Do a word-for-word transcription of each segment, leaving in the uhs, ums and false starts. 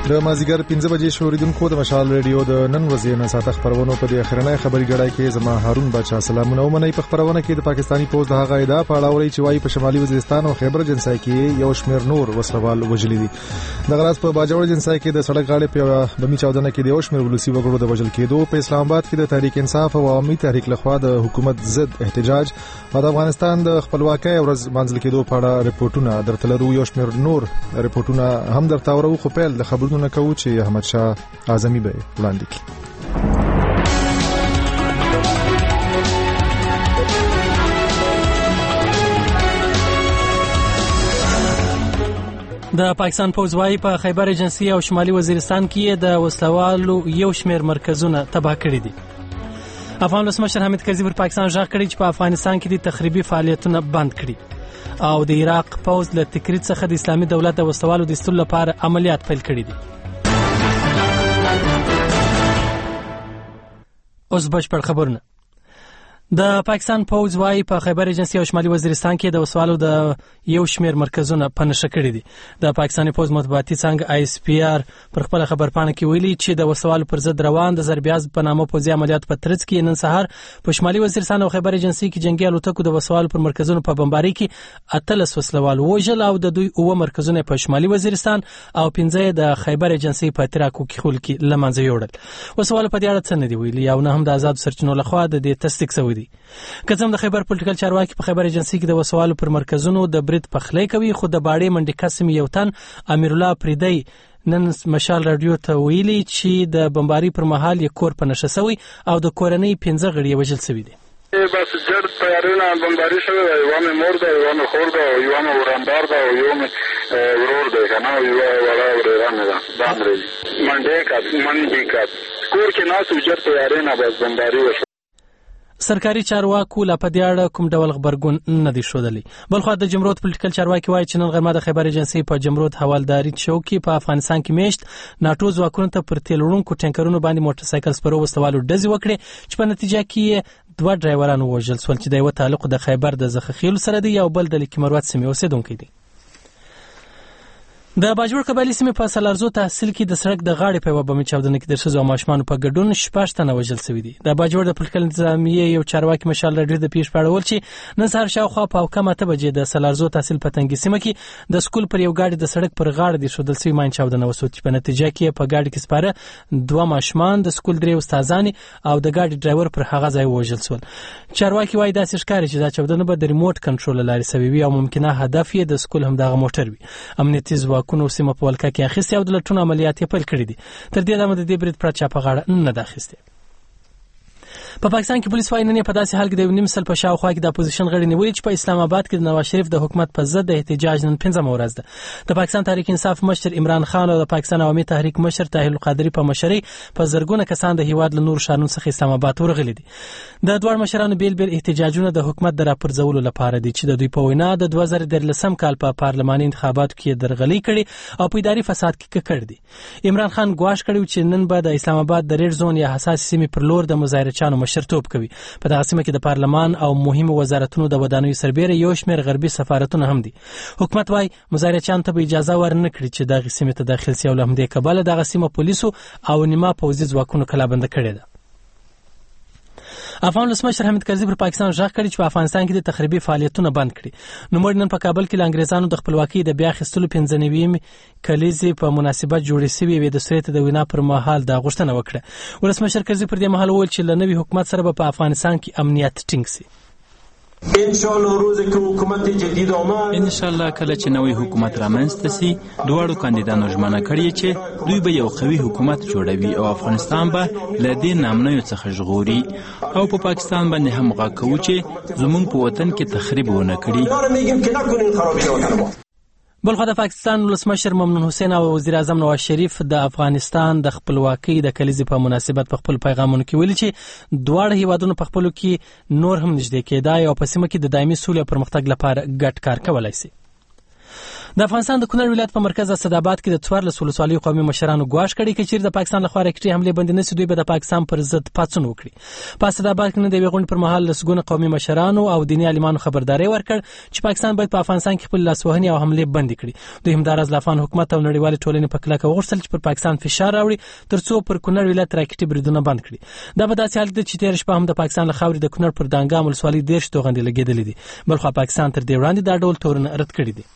د مازیګر پنځه بجې شوریدونکو د مشال ریډیو د نن ورځې نه ساته خبرونه په دې اخرنۍ خبري ګړای کې زما هارون بچا سلامونه ومني. په خبرونه کې د پاکستانی پوز د هغه ادعا په اړه وري چې وايي په شمالي وزیرستان او خیبر جنسای کې یو شمېر نور وسلوال وژلي دي. د غراس په باجوړ جنسای کې د سړک غاړې په بمی چاودنه کې د یو شمېر ولسی وګړو د وژل کېدو. په اسلام آباد کې د تحریک انصاف او عوامي تحریک لخوا د حکومت ضد احتجاج او د افغانستان د خپلواکۍ ورځ منځل کېدو په اړه رپورټونه درته لرو. یو شمېر نور رپورټونه هم درته ورو خو پیل د خبرونو کوو چې احمد شاه اعظمي به وړاندې کړي. د پاکستان پوز وايي په خیبر ایجنسی او شمالي وزیرستان کې د وسلوالو یو شمېر مرکزونه تباه کړي دي. افغان ولسمشر حامد کرزي پر پاکستان ژغ کړی چې په افغانستان کې د تخریبي فعالیتونه بند کړي او د عراق پوز له تکریت څخه د اسلامي دولت د وسلوالو د ایستلو لپاره عملیات پیل کړي دي. اوس بشپړ خبرونه. د پاکستان پوز وايي په خیبر ایجنسی او شمالي وزیرستان کې د وسوالو د یو شمېر مرکزونه په نښه کړي دي. د پاکستاني پوز مطبوعاتي څنګه آی اس پی آر پر خپل خبرپاڼه کې ویلي چې د وسوالو پر ضد روان د ضربیاز په نامه پوزي عملیات په ترڅ کې نن سهار په شمالي وزیرستان او خیبر ایجنسی کې جنگي الوتکو د وسوالو پر مرکزونو په بمباري کې اتلس وسلوال وژل او د دوی اوه مرکزونه په شمالي وزیرستان او پنځه د خیبر ایجنسی په تراکو کې خول کې لمنځه یوړل. وسوالو په دې اړه څه نه دی ویلي او نه هم د آزاد سرچینو لخوا د دې تصدیق شوی دی. کزم د خیبر پولیټیکل چارواکي په خیبر ایجنسی کې د وسوالو پر مرکزونو د برید پخلی کوي خو د باړې منډي قسم یو تن امیر الله پریدی نن مشال رادیو ته ویلي چې د بمباري پر مهال یې کور په نشه شوی او د کورنۍ پنځه غړي وژل شوي دي. بس جړ تیارونه بمباري شوی دی. یو مې مور ده، یو مې خور ده، یو مې ورانبار ده او یو مې ورور دی کنه یو وړه ورانه ده. باندې منډي کا منډي کا کور کې ناسو جړ تیارونه بس بمباري وشو. سرکاري چارواکو لا په دې اړه کوم ډول خبرګون نه دی ښودلی. بلخو د جمرود پولیټیکل چارواکي وایي چې نن غرمه د خیبر ایجنسی په جمرود حوالداري چوکي په افغانستان کې میشت ناټو ځواکونو ته پر تیل وړونکو ټینکرونو باندې موټر سایکل سپرو وسوالو ډزې وکړې چې په نتیجه کې دوه ډرایوران وژل شول چې د یو تعلق د خیبر د زخخیلو سره دی او بل د لیک مروت سیمې اوسیدونکي دي. د باجوړ قبایلی سیمې په سلارزو تحصیل کې د سړک د غاړې په یوه بمي چاودنه کې د ښځو او ماشومانو په ګډون شپږ تنه وژل شوي دي. د باجوړ د پولیټیکل انتظامیې یو چارواکي مشال رادیو د پیښې په اړه وویل چې نن سهار شاوخوا په کم اته بجې د سلارزو تحصیل په تنګي سیمه کې د سکول پر یو ګاډي د سړک پر غاړه د ښودل شوي ماین چاودنه وسوه چې په نتیجه کې په ګاډي کې سپاره دوه ماشومان د سکول درې استادانې او د ګاډي ډرایور پر هغه ځای وژل شول. چارواکي وایي داسې ښکاري چې دا چاودنه به د ریموټ کنټرول له لارې شوې وي او ممکنه هدف یې د سکول همدغه موټر وي. امنیتي ځواکونو سیمه په کې اخیستي او د لټون عملیات یې پیل کړي دي. تر دې دمه د دې برید پرته چا په غاړه نه ده اخیستې. په پاکستان کې پولیس وايي نن په داسې حال کې د نیم سل په شاوخوا کې د اپوزیشن غړي نیولي چې په اسلام آباد کې د نواز شریف د حکومت په ضد د احتجاج نن پنځمه ورځ ده. د پاکستان تحریک انصاف مشر عمران خان او د پاکستان عوامي تحریک مشر طاهر القادری په مشرۍ په زرګونه کسان د هیواد له نور ښارونو څخه اسلام آباد ورغلي دي. د دوه مشرانو بیل بیل احتجاجونه د حکومت د راپرځولو لپاره دي چې د دوی په وینا د دوه زره درلسم کال په پارلماني انتخاباتو کې درغلي کړي او په اداري فساد کې ککړ دي. عمران خان ګواښ کړی چې نن به د اسلام آباد د ریډ زون یا حساس سیمې پر لور د مظاهرچیانو مشرتوب کوي. په دغه سیمه کې د پارلمان او مهمو وزارتونو د ودانیو سربېره یو شمېر غربي سفارتونه هم دي. حکومت وايي مظاهرچیانو ته به اجازه ورنه کړي چې دغه سیمه ته داخل شي او له همدې کبله دغه سیمه پولیسو او نیمه پوځي ځواکونو کلابنده کړې ده. افغان ولسمشر حامد کرزي پر پاکستان ژغ کړی چې په افغانستان کې د تخریبي فعالیتونه بند کړي. نو موږ نن په کابل کې له انګریزانو د خپلواکۍ د بیا اخیستلو پنځه نوي کلیزې په مناسبت جوړې شوې وې د سویت د وینا پر مهال دا غوښتنه وکړه. ولسمشر کرزي پر دې مهال وویل چې له نوي حکومت سره به په افغانستان کې امنیت ټینګ شي. ان شاء الله روزه کې حکومت جدید آمد ان شاء الله کله چې نوې حکومت رامنځته شي دواړو کاندیدانو ژمنه کړې چې دوی به یو قوي حکومت جوړوي او افغانستان به له دې نامنیو څخه ژغوري او په پاکستان باندې هم غږ کوو چې زموږ په وطن کې تخریب ونه کړي. بلخو د پاکستان ولسمشر ممنون حسین او وزیر اعظم نواز شریف د افغانستان د خپلواکۍ د کلیزې په مناسبت په خپل پیغامونو کې ویلي چې دواړه هیوادونو په خپلو کې نور هم نږدې کېدای او په سیمه کې د دایمي سولې او پرمختګ لپاره ګډ کار کولی شي. د افغانستان د کونړ ولایت په مرکز اسداباد کې د څوارلس ولسوالیو قومي مشرانو ګواښ کړی چې چیرې د پاکستان لخوا راکټي حملې بندي نشي دوی به د پاکستان پر ضد پاڅون وکړي. په اسداباد کې د یوې غونډې پر مهال لسګونه قومي مشرانو او دیني عالمانو خبرداري ورکړ چې پاکستان باید په افغانستان کې خپل لاسوهنې او حملې بندي کړي. دوی همداراز د افغان حکومت او نړیوالې ټولنې په کلکه وغوښتل چې پر پاکستان فشار راوړي ترڅو پر کونړ ولایت راکټي بریدونه بند کړي. دا به داسې حال دی چې تیر شپه هم د پاکستان له خاورې د کونړ پر دانګام ولسوالۍ دېرش توغندې لګېدلې دي. بلخو پاکستان تر دې وړاندې دا ډول تورونه رد کړي دي.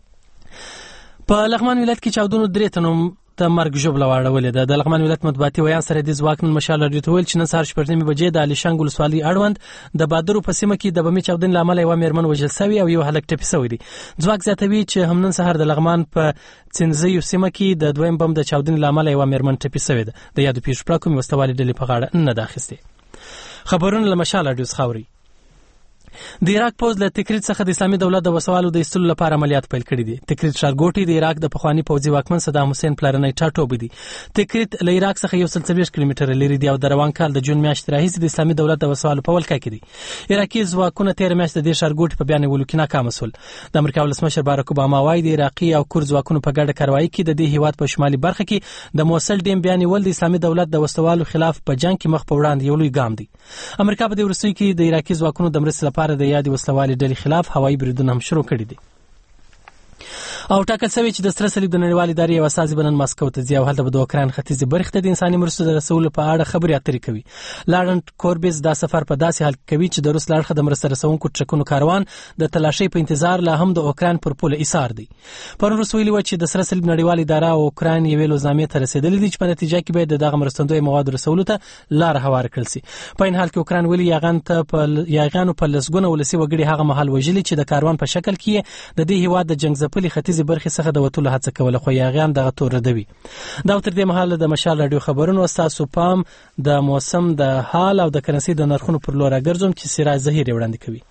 په لغمان ولایت کې چاودنو درې تنو د مرګ ژوبله واړولې ده. د لغمان ولایت مطبوعاتي ویان سرحدي ځواکمن مشال راډیو ته ویل چې نن سهار شپږ نیمې بجې د علیشنګ ولسوالۍ اړوند د بادرو په سیمه کې د بمي چاودنې له امله یوه مېرمن وژل سوې او یو هلک ټپي سوی دی. ځواک زیاتوي چې هم نن سهار د لغمان په څنځیو سیمه کې د دویم بم د چاودنې له امله یوه مېرمن ټپي سوې ده. د یادو پیښو پړه کومې وسلوالې ډلې په غاړه نه ده اخیستې. خبرونه له مشال راډیو څخه اورئ. د عراق پوځ له تکریت څخه د اسلامي دولت د وسوالو د ایستلو لپاره عملیات پیل کړي دي. تکریت ښارګوټی د عراق د پخوانی پوځي واکمن صدام حسین پلرنی ټاټوبی دی. تکریت له عراق څخه یو سل څلوېښت کیلومتره لري دی او د روان کال د جون میاشتې راهیسې د اسلامي دولت د وسوالو په ولکه کې دی. عراقي ځواکونه تېره میاشت د دې ښارګوټي په بیانولو کې ناکام شول. د امریکا ولسمشر بارک اوباما وایي د عراقي او کورد ځواکونو په ګډه کاروایی کې د دې هیواد په شمالي برخه کې د موصل ډیم بیانول د اسلامي دولت د وسوالو خلاف په جنگ کې مخ په وړاندې یو لوی ګام دی. امریکا په دې وروستیو کې د عراقي ځواکونو د مرستې لپاره د یادې وسلوالې ډلې خلاف هوایي بریدونه هم شروع کړي دي. او ټاکل شوی چې د سره صلیب د نړیوالې ادارې یو استازي به نن ماسکو ته ځي او هلته به د اوکراین ختیځې برخې ته د انساني مرستو د رسولو په اړه خبرې اترې کوي. لارنټ کوربیز دا سفر په داسې حال کوي چې د روس له اړخه د مرسته رسونکو ټرکونو کاروان د تلاشۍ په انتظار لا هم د اوکراین پر پوله ایثار دی. پرون روس ویلي و چې د سره صلیب نړیوالې اداره او اوکراین یوې لوزنامې ته رسېدلي دي چې په نتیجه کې به د دغه مرستندویو موادو رسولو ته لاره هواره کړل شي. په این حال کې اوکراین ویلي یاغان ته په یاغانو په لسګونه ولسي وګړي هغه مهال وژلي چې د کاروان په شکل کې د دې هیواد د جنګ ځپلې ختیځې برخې څخه د وتلو هڅه کوله خو یاغیان دغه تور ردوي. دا تر دې مهاله د مشال راډیو خبرونو ستاسو پام د موسم د حال او د کرنسي د نرخونو پر لور راګرځوم چې سراج زهیر وړاندې کوي.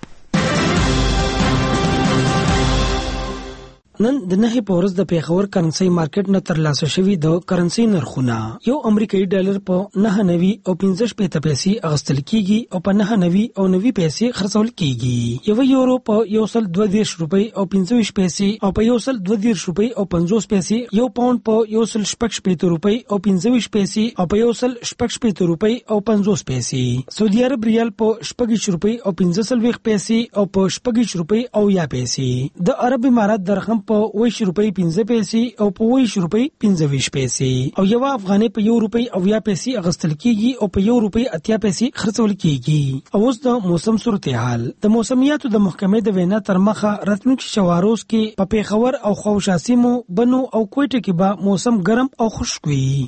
نن د نهي په ورځ د پیښور کرنسي مارکیټ نه ترلاسه شوي د کرنسي نرخونه یو امریکایي ډالر په نه نوي او پنځه شپېته پیسې اخیستل کیږي او په نه نوي او نوي پیسې خرڅول کیږي. یو یورو په یو سل دوه دېرش روپۍ او پنځه ویشت پیسې او په یو سل دوه دېرش روپۍ او پنځوس پیسې، یو پاوند په یو سل شپږ شپېته روپۍ او پنځه ویشت پیسې او په یو سل شپږ شپېته روپۍ او پنځوس پیسې، سعودي عرب ریال په شپږ ویشت روپۍ او پنځه څلوېښت پیسې او په شپږ ویشت روپۍ او یا پیسې، د عرب امارات درهم په ویش روپۍ پنځه پیسې او په ویش روپۍ پنځه ویشت پیسې او یو افغانۍ په یو روپۍ او یا پیسې اغستل کیږي او په یو روپۍ اتیا پیسې خرڅول کیږي. او اوس د موسم صورتحال. د موسمیاتو د محکمې د وینا تر مخه راتلونکي شواروز کې په پیښور او خوشا سیمو، بنو او کوټه کې به موسم ګرم او خشک وي.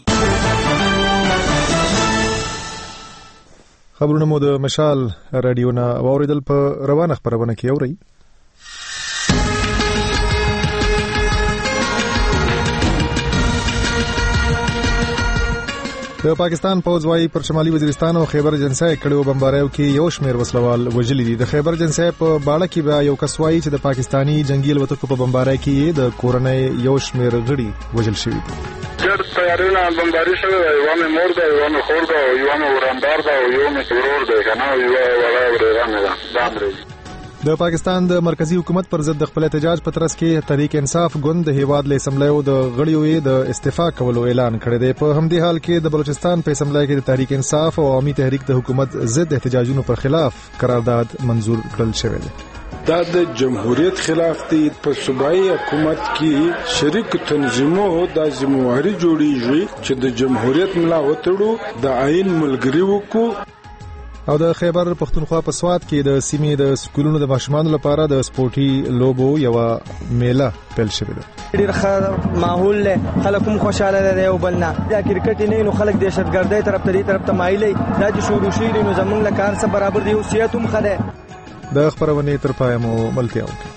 خبرونه مو د مشال رادیو نه اوریدل په روانه خبرونه کې اوري. د پاکستان پوځ وايي پر شمالي وزیرستان او خیبر جنسای کړو بمباریو کې یو شمېر وسلوال وژلي دي. د خیبر جنسای په باړه کې به یو کس وايي چې د پاکستانی جنگي الوتکو په بمبارۍ کې د کورنۍ یو شمېر غړي وژل شوي دي. ډېر تیارونه بمباري شوی دی. یوه مې مور ده، یوه مې خور ده، یوه مې ورندار ده او یو مې ورور دی که نه، یوه وړه ورېره مې ده. دا مې د پاکستان د مرکزی حکومت پر ضد د خپل احتجاج په ترڅ کې تحریک انصاف ګوند د هیواد له اسمبلیو د غړیو د استعفا کولو اعلان کړی دی. په همدې حال کې د بلوچستان په اسمبلی کې د تحریک انصاف او عوامي تحریک د حکومت ضد احتجاجونو پر خلاف قرارداد منظور کړل شوی دی. دا د جمهوریت خلاف دی. په صوبایي حکومت کې شریک تنظیمو د ذمہواری جوړیږي چې د جمهوریت ملا وتړو، د آئین ملګری وکړو. او د خیبر پښتونخوا په سواد کې د سیمې د سکولونو د ماشومانو لپاره د سپورټي لوبو یو میله پیل شوې ده. ډېر ښه ماحول له خلک هم خوشاله دي او بلنا دا کرکټ نه نو خلک دهشتګردۍ طرف ته طرف ته مایلي. دا چې شروع شي نو زمونږ له کار سره برابر دی او صحت هم ښه ده. د خبرونه تر پای مو ملتیا وکړه.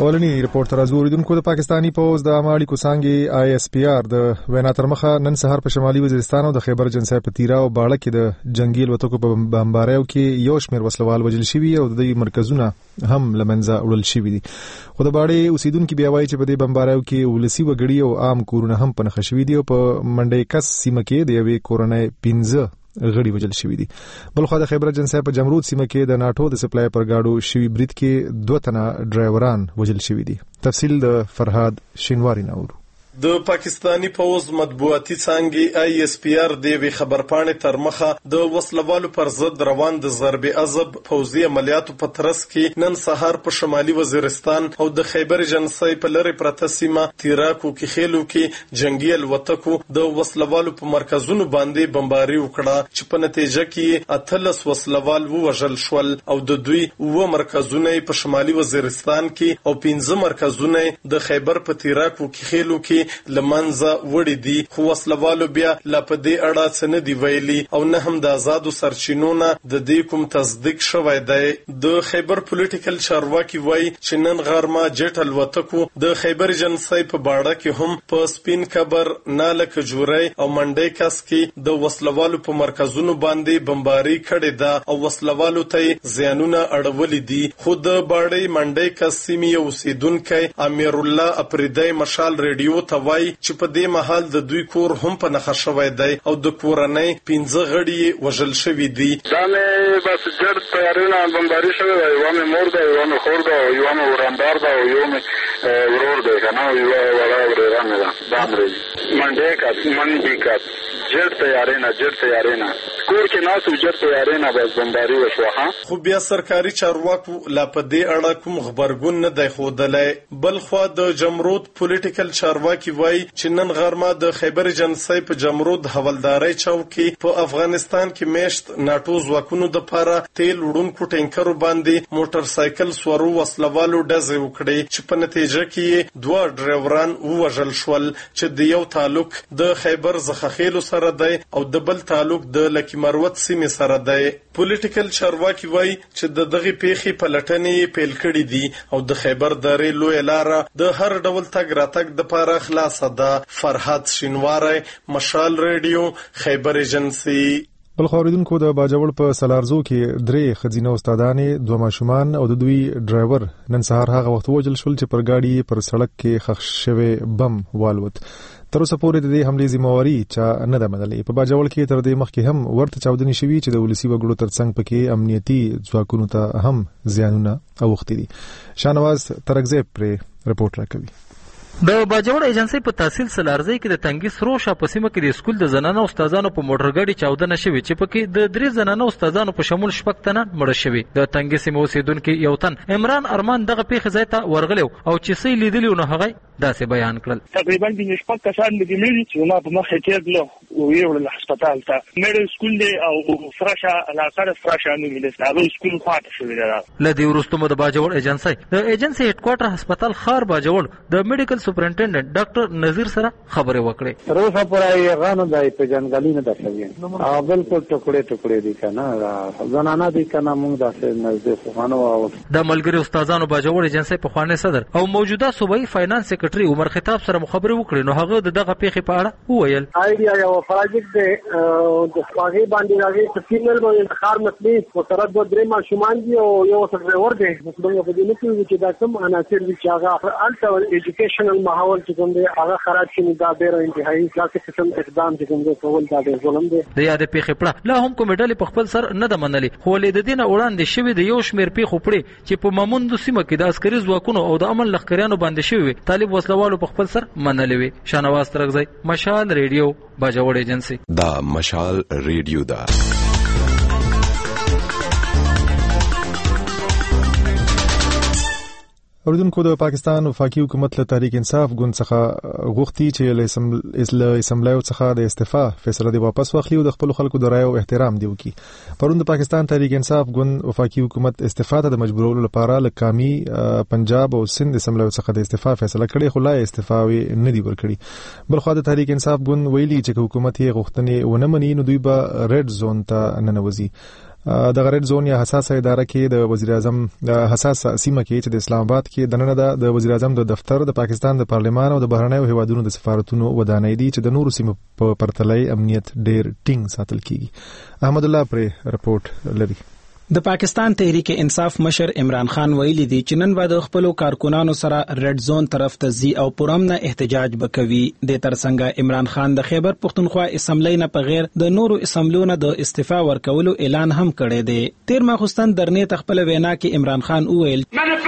اولنی ریپورت تر ازوریدونکو د پاکستانی پوز د عامه اړیکو څانګې آی اس پی آر د وینا تر مخه نن سهار په شمالي وزیرستان او د خیبر جنسای په تیرا او باړه کې د جنگي الوتکو په بمباریو کې یو شمېر وسلوال وژل شوي او د مرکزونه هم لمنځه وړل شوي دي. خو د باړې اوسیدونکو بیا وایي چې په دې بمباریو کې ولسی وګړي او عام کورونه هم په نښه شوي دي او په منډې کس سیمه کې د یوې کورنۍ پنځه غړي وجل شوی دي. بل خو د خیبر جنسای په جمرود سیمه کې د ناتو د سپلای پر گاډو شوی برید کې دوه تنه ډرایوران وجل شوی دي. تفصیل د فرهاد شینواری نور. د پاکستانی پوز مطبوعاتي څانګې آی اس پی آر د وی خبرپاڼې تر مخه د وسلوالو پر ضد روان د ضرب عذب پوزي عملیاتو په ترڅ کې نن سهار په شمالي وزیرستان او د خیبر جنسای په لری پرته سیمه تیراکو کې خېلو کې جنگي الوتکو د وسلوالو په مرکزونو باندې بمباري وکړه چې په نتیجه کې اتلس وسلوال ووژل شول او د دوی و مرکزونه په شمالي وزیرستان کې او پنځه مرکزونه د خیبر په تیراکو کې خېلو کې لمنځه وړي دي. خو وسلوالو بیا لا په دې اړه څه نه دی ویلي او نه هم د آزادو سرچینونو د دې کوم تصدیق شوی دی. د خیبر پولیټیکل چارواکي وایي چې نن غرمه جټ الوتکو د خیبر جنسای په باړه کې هم په سپین کبر ناله کجوري او منډي کس کې د وسلوالو په مرکزونو باندې بمباري کړې ده او وسلوالو ته زیانونه اړولې دي. خو د باړې منډي کس سیمې اوسیدونکو امیر الله اپریدی مشال ریډیو وای چې په دې محل د دوی کور هم په نخښه شوی دی او د کورنۍ پنځه غړي وژل شوي دي. دا مې بس جړ تیارونه بمباري شوی دی. یو مې مور ده، یو مې خور ده، یو مې ورندار ده او یو مې ورور دی کنه او یو ولا ورېرانه ده. دا مې منډه کا منډي کا جړ تیارونه جړ تیارونه کور کې ناسو جړ تیارونه بس بمباري وشوه. خو بیا سرکاري چارواکو لا په دې اړه کوم خبرګون نه دی ښودلی. بل خو د جمرود پولیټیکل چارواکي وایي چې نن غرمه د خیبر جنسای په جمرود حوالداري چوکي په افغانستان کې میشت ناتو ځواکونو د پاره تیل وړونکو ټینکرو باندې موټر سایکل سورو وسلوالو ډزې وکړې چې په نتیجه کې دوه ډرایوران ووژل شول چې د یو تعلق د خیبر زخخیلو سره دی او د بل تعلق د لکی مروت سیمه سره دی. پولیټیکل چارواکي وایي چې د دغه پیښې پلټنې پیل کړې دي او د خیبر درې لوی لاره د هر ډول تګ راتګ د پاره خلاص ده. فرهاد شینواری، مشال ریډیو، خیبر جنسي. بل خوریدونکو د باجوړ په سلارزو کې درې خزینه استادانې دوه ماشومان او د دوی ډرایور نن سهار هغه وخت وژل شول چې پر گاډي پر سړک کې خښ شوی بم والوت. تر اوسه پورې د دې حملې ذمہواری چا نه ده منلې. په باجوړ کې تر دې مخکې هم ورته چاودنې شوي چې د ولسی وګړو ترڅنګ پکې امنیتي ځواکونو ته هم زیانونه اوښتي دي. شانواز ترکزی پرې رپورټ راکوي. د باجوړ ایجنسی په تحصیل سلارزی کې د تنګي سرو شا په سیمه کې د سکول د زنانه استادانو په موټر ګاډي چاودنه شوې چې پکې د درې زنانه استادانو په شمول شپږ تنه مړه شوي. د تنګي سیمه اوسیدونکو یو تن عمران ارمان دغه پیښه ځای ته ورغلی او چې څه لیدلی نو هغه داسې بیان کړل. تقریبا د شپږ کسان لیدلي چې ما په مخه کېدل او یو له هسپتال ته مېډ سکول دی او فراشا علاقه فراشا نه ملي هغه سکول خاطر شوی دی. لدی ورستمو د باجوړ ایجنسی د ایجنسی هډ کوارټر هسپتال خار باجوړ د میډیکل سپرنټنډنټ ډاکټر نذیر سره خبرې وکړې. تر اوسه پورې غانو دای په جنګالي نه درشوي او بالکل ټوکړې ټوکړې دي کنه زنانه دي کنه موږ داسې نزدې خوانو او د ملګری استادانو باجوړ ایجنسی په خوانې صدر او موجوده صوبایي فاینانس سیکریټري عمر خطاب سره مخابره وکړې نو هغه دغه پیښې په اړه وویل. آیډیا یو پروژیکټ دی د سپاغي باندې راغی چې فیمل باندې خار مسلې او سره د درې ماشومان دي او یو ډرایور دی. موږ په دې نه کوي چې دا کوم عناصر دي چې هغه الټا ایجوکیشنل ماحول چې کوم دی هغه خراب شي دا ډېر انتهایی ځکه چې اقدام چې کوم دی کول دا ډېر ظلم دی. د یاد پیښې پړه لا هم کوم ډلې په خپل سر نه د منلې خو له دې نه وړاندې شوی د یو شمیر پیښو پړې چې په ماموند سیمه کې د عسکري ځواکونو او د امن لښکریانو باندې شوی طالب وسلوالو په خپل سر منلې وي. شانواز ترکزی، مشال ریډیو، باجوړ ایجنسی. دا مشال ریډیو دا اوریدونکو د پاکستان وفاقي حکومت له تحریک انصاف ګوند څخه غوښتي چې له اسمبلی څخه د استعفا فیصله دی واپس واخلي او د خپل خلکو د رایو احترام دی وکړي. پرون د پاکستان تحریک انصاف ګوند وفاقي حکومت استعفا ته د مجبورولو لپاره له قومي پنجاب او سند اسمبلی څخه د استعفا فیصله کړې خو لا استعفا نه دی ورکړي. بل خو د تحریک انصاف ګوند ویلي چې حکومت یې غوښتنې ونه مني نو دوی به ریډ زون ته ننوځي. د ریډ زون یا حساسه اداره کې د وزیر اعظم د حساسه سیمه کې چې د اسلام آباد کې دننه د وزیر اعظم د دفتر د پاکستان د پارلمان او د بهرنیو هیوادونو د سفارتونو ودانۍ دي چې د نورو سیمو په پرتله امنیت ډیر ټینګ ساتل کیږي. احمد الله پر رپورټ لري. د پاکستان تحریک انصاف مشر عمران خان ویلي دی چې نن بعد خپل کارکونانو سره ریډ زون طرف ته ځي او پرامنه احتجاج وکوي. د ترڅنګ عمران خان د خیبر پختونخوا اسمبلی نه په غیر د نورو اسمبلیونو د استعفا ورکولو اعلان هم کړی دی. تیر ماخوستن درنې تخپل وینا کې عمران خان وویل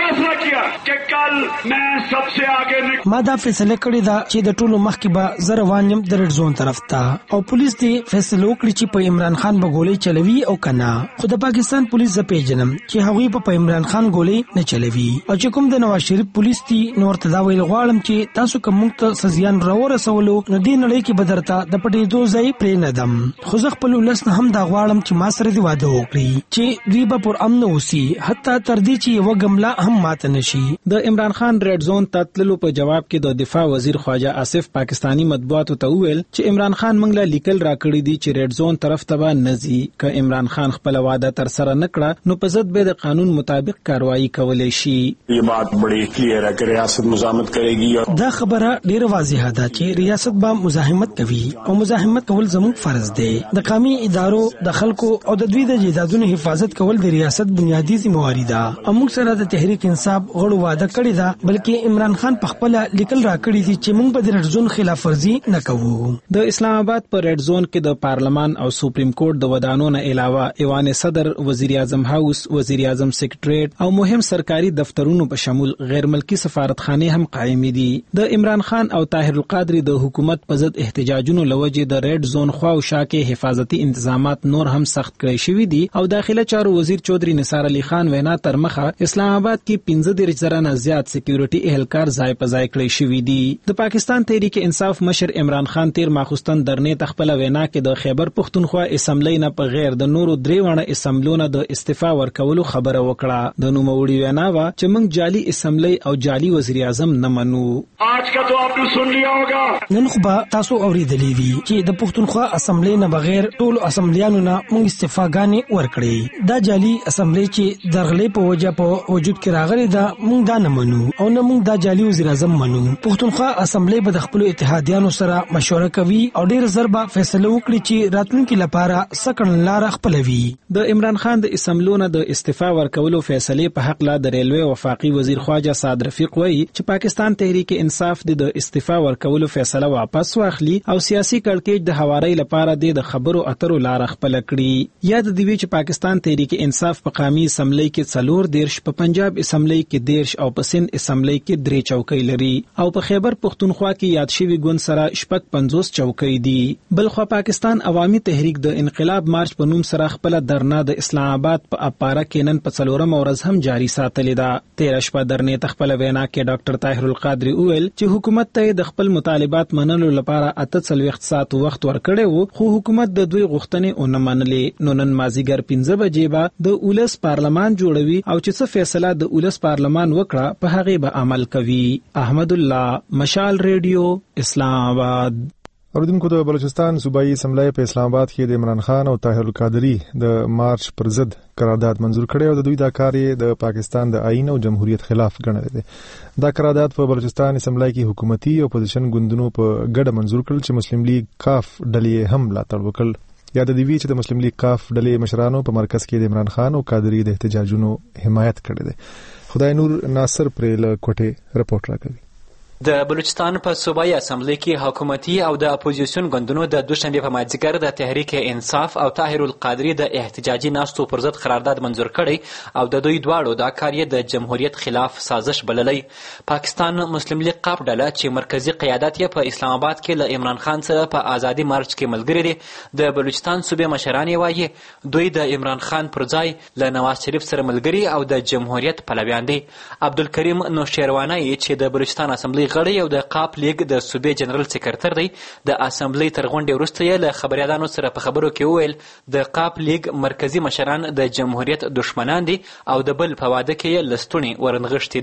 ما دا فیصله کړی دا چې د ټولو مخکې به زه روان یم د ریډ زون طرف ته او پولیس دې فیصله وکړي چې په عمران خان به ګولۍ چلوي او کنه. خو د پاکستان پولیس ز پیژنم چې هغوی په عمران خان ګولۍ نه چلوي او چې کوم د نواز شریف پولیس دي نور ته دا ویل غواړم چې تاسو کوم ته سزیان راورسولو نو دې نړۍ کې بدرته د پټې دوه ځای پرې نه دم. خو زه خپل ولس نه هم دا غواړم چې ما سره دی واده وکړي چې دوی به پر امن اوسي حتی تر دې چې یو ګمله هم ماته نشي. د عمران خان ریډ زون تتللو په جواب کې د دفاع وزیر خواجه آصف پاکستانی مطبوعاتو ته ویل چې عمران خان موږ له لیکل راکړی دی چې ریډ زون طرف ته به نزي. که عمران خان خپل وعده تر سره نکړه نو په ضد به د قانون مطابق کاروایی کولای شي. یہ بات بڑی کلیئر ہے کہ ریاست مزاحمت کرے گی. دا خبره ډیره واضحه ده چې ریاست به مزاحمت کوي او مزاحمت کول زموږ فرض دی. د قومي ادارو د خلکو او د دوی د جیدادونو حفاظت کول د ریاست بنیادی ذمہواری ده. موږ سره د تحریک انصاف غړو وعده کړی ده بلکې عمران خان په خپل لیکل راکړی دي چې موږ به د ریډ زون خلاف ورزي نه کوو. د اسلام آباد په ریډ زون کې د پارلمان او سپریم کورټ د ودانو نه علاوه ایوان صدر، وزیر اعظم هاوس، وزیر اعظم سیکریټریټ او مهم سرکاري دفترونو په شمول غیر ملکی سفارتخانه هم قائم دي. د عمران خان او طاهر القادری د حکومت په ضد احتجاجونو لوجه د ریډ زون خوا او شا کې حفاظتي انتظامات نور هم سخت کړی شوی دي او داخله چارو وزیر چودري نثار علي خان وینا تر مخه اسلام آباد کې پنځه دیرش زره نه زیات سکیورټي اهلکار ځای په ځای کړی شوی دي. د پاکستان تحریک انصاف مشر عمران خان تیر ماخوستن درنې تخپل وینا کې د خیبر پختونخوا اسمبلی نه په غیر د نورو درې وړه اسمبلیونو د استعفا ورکولو خبره وکړه. د نوموړي وینا وا چې موږ جعلي اسمبلی او جعلي وزیر اعظم نه منو. آج کا تو آپ نے سن لیا ہوگا. نن خو به تاسو اوریدلې وي چې د پختونخوا اسمبلی نه بغیر ټول اسمبلیانو نه موږ استعفاګانې ورکړې. دا جعلي اسمبلی چې درغلې په وجه په وجود کې راغلي دا موږ دا نه منو او نه موږ دا جعلي وزیر اعظم منو. پختونخوا اسمبلی به د خپل اتحادیانو سره مشوره کوي او ډیر ضربه فیصله وکړي چې راتلونکي لپاره سکړن لار خپلوي. د عمران خان د اسمبلونو د استعفا ورکولو فیصله په حق لا د ریلوی وفاقي وزیر خواجه سعد رفیق وایي چې پاکستان تحریک انصاف د استعفا ورکولو فیصله واپس واخلي او سیاسي کړکېچ د هواري لپاره د خبرو اترو لار خپل کړي. یاد دی چې پاکستان تحریک انصاف په قومي اسمبلی کې څلور دیرش، په پنجاب اسمبلی کې دیرش او په سند اسمبلی کې درې چوکۍ لري او په خیبر پختونخوا کې یاد شوی ګوند سره شپږ پنځوس چوکۍ دي. بلخو پاکستان عوامي تحریک د انقلاب مارچ په نوم سره خپل درنا د اسلام آباد په اپاره کې نن په څلورم ورځ هم جاری ساتلې ده. تیر شپه درنې تخپل وینا کې ډاکټر طاهر القادری وویل چې حکومت ته د خپل مطالبات منلو لپاره اته څلوېښت ساعت وخت ورکړی وو خو حکومت د دوی غوښتنې ونه منلې. نو نن مازیګر پنځه بجې به د ولس پارلمان جوړوي او چې څه فیصله د ولس پارلمان وکړه په هغه به عمل کوي. احمد الله، مشال ریډیو، اسلام آباد. اوریدونکو د بلوچستان صوبایي اسمبلی په اسلام آباد کې د عمران خان او طاهر القادری د مارچ پر ضد قرارداد منزور کړی او د دوی دا کار د پاکستان د آئین او جمهوریت خلاف ګڼلی دی. دا قرارداد په بلوچستان اسمبلی کې حکومتي او اپوزیشن ګوندونو په ګډه منزور کړل چې مسلم لیگ کاف ډلې هم ملاتړ وکړ. یاد دی وی چې د مسلم لیگ کاف ډلې مشرانو په مرکز کې د عمران خان او قادری د احتجاجونو حمایت کړی دی. خدای نور ناصر پرې له کوټې رپورټ راکوي. د بلوچستان په صوبایي اسمبلی کې حکومتي او د اپوزیسیون ګوندونو د دوشنبه په مازیګر د تحریک انصاف او طاهر القادری د احتجاجي ناستو پر ضد قرارداد منزور کړی او د دوی دواړو دا کار یې د جمهوریت خلاف سازش بللی. پاکستان مسلم لیگ قاف ډله چې مرکزی قیادت یې په اسلام آباد کې له عمران خان سره په آزادي مارچ کې ملګري دي، د بلوچستان صوبې مشران یې وایي دوی د عمران خان پر ځای له نواز شریف سره ملګري او د جمهوریت پلویان دي. عبدالکریم نوشیروانی چې د بلوچستان اسمبلی غړی او د قاف لیگ د صوبې جنرال سکرټر دی، د اسمبلی تر غونډې وروسته یې له خبریالانو سره په خبرو کې وویل د قاف لیگ مرکزی مشران د جمهوریت دشمنان دي او د بل په واده کې یې لستونې ورنغښتې دي.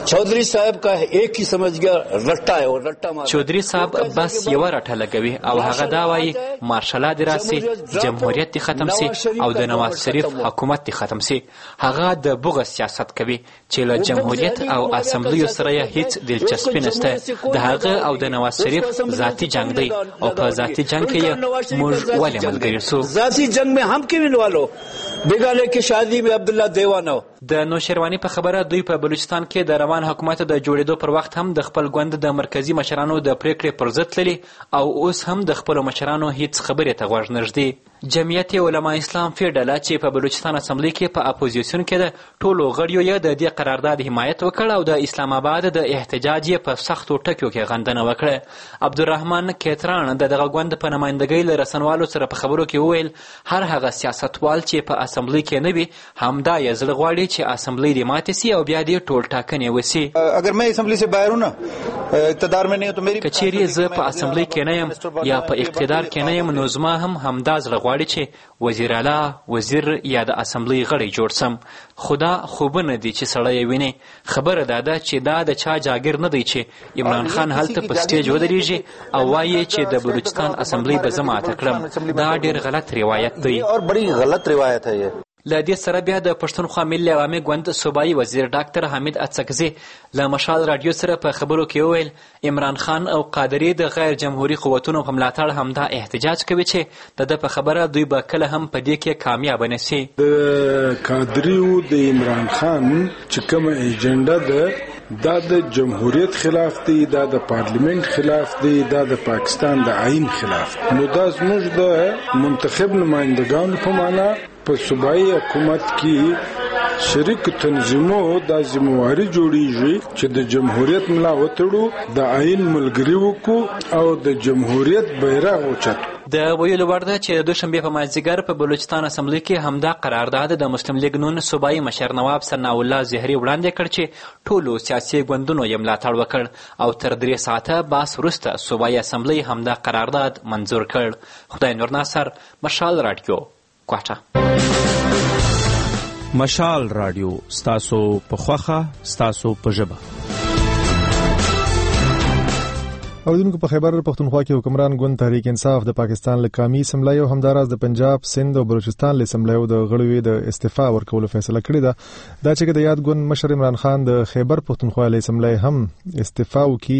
चौधरी साहब का एक ही समझ गया रट्टा है, वो रट्टा मार چودري صاحب بس یو رټه لګوي او هغه دا وایي مارشال دی راسي جمهوریت دی ختم سي او د نواز شریف حکومت دی ختم سي. هغه د بغ سیاست کوي چې له جمهوریت او اسمبلی سره هیڅ دلچسپي نشته. د هغه او د نواز شریف ذاتی جنگ دی او په ذاتی جنگ کې موږ ولې ملګری سو. ذاتی جنگ में हम क्यों इन्वॉल्व हो. بیگاله کې شادي में عبدالله دیوانو. د نوشیروانی په خبره دوی په بلوچستان کې د روان حکومت د جوړېدو پر وخت هم د خپل ګوند د مرکزی مشرانو د پریکړې پر ضد تللي او اوس هم د خپل مشرانو هیڅ خبرې ته غوږ نه ږدي. جمعیت علما اسلام فی ډله چې په بلوچستان اسمبلی کې په اپوزیسیون کې د ټولو غړیو یې د دې قرارداد حمایت وکړ او د اسلام آباد د احتجاج یې په سختو ټکیو کې غندنه وکړه. عبدالرحمن کیتران د دغه ګوند په نمایندګۍ له رسنوالو سره په خبرو کې وویل هر هغه سیاستوال چې په اسمبلی کې نه وي همدا یې زړه غواړي چې اسمبلی دې ماتې سي او بیا دې ټول ټاکنې وسي. اگر میں اسمبلی سے باہر ہوں نا اقتدار میں نہیں تو میری کچېرې زه په اسمبلی کې نه یم یا په اقتدار کې نه یم نو زما هم همدا زړه غواړي چې وزیر اعلی وزیر یا د اسمبلی غړی جوړ سم. خدا خوبونه دي چې سړی ویني. خبره دا ده چې دا د چا جاګیر نه دی چې عمران خان هلته په سټیج ودرېږي او وایي چې د بلوچستان اسمبلی به زه ماته کړم. دا ډېر غلط روایت دی اور بڑی غلط روایت ہے. له دې سره بیا د پښتونخوا ملي عوامي ګوند صوبایي وزیر ډاکټر حمید اڅکزي له مشال راډیو سره په خبرو کې وویل عمران خان او قادري د غیر جمهوري قوتونو په ملاتړ همدا احتجاج کوي چې د ده په خبره دوی به کله هم په دې کې کامیاب نه سي. د قادري او د عمران خان چې کومه ایجنډا ده دا د جمهوریت خلاف دی، دا د پارلیمنت خلاف دی، دا د پاکستان د آئین خلاف. نو دا زموږ د منتخب نمائندگانو په معنا په صوبایي حکومت کې شریک تنظیمو دا ذمہواری جوړیږي چې د جمهوریت ملا وتړو، د آئین ملګری وکړو او د جمهوریت بیرغ اوچت. د ویلو وړ ده چې د دوشنبې په مازدیګر په بلوچستان اسمبلی کې همدا قرارداد د مسلم لیگ نون صوبایي مشر نواب ثناء الله زهري وړاندې کړ چې ټولو سیاسي ګوندونو یې ملاتړ وکړ او تر درې ساعته بحث وروسته صوبایي اسمبلی همدا قرارداد منظور کړ. خدای نور ناصر، مشال راډیو، کوټه. مشال راډیو، ستاسو په خوښه، ستاسو په ژبه. اوریدونکو په خیبر پختونخوا کې حکمران ګوند تحریک انصاف د پاکستان له قومي اسمبلی او همداراز د پنجاب، سند او بلوچستان له اسمبلی د غړو د استعفا ورکولو فیصله کړې ده. دا چې د یاد ګوند مشر عمران خان د خیبر پختونخوا له اسمبلی هم استعفا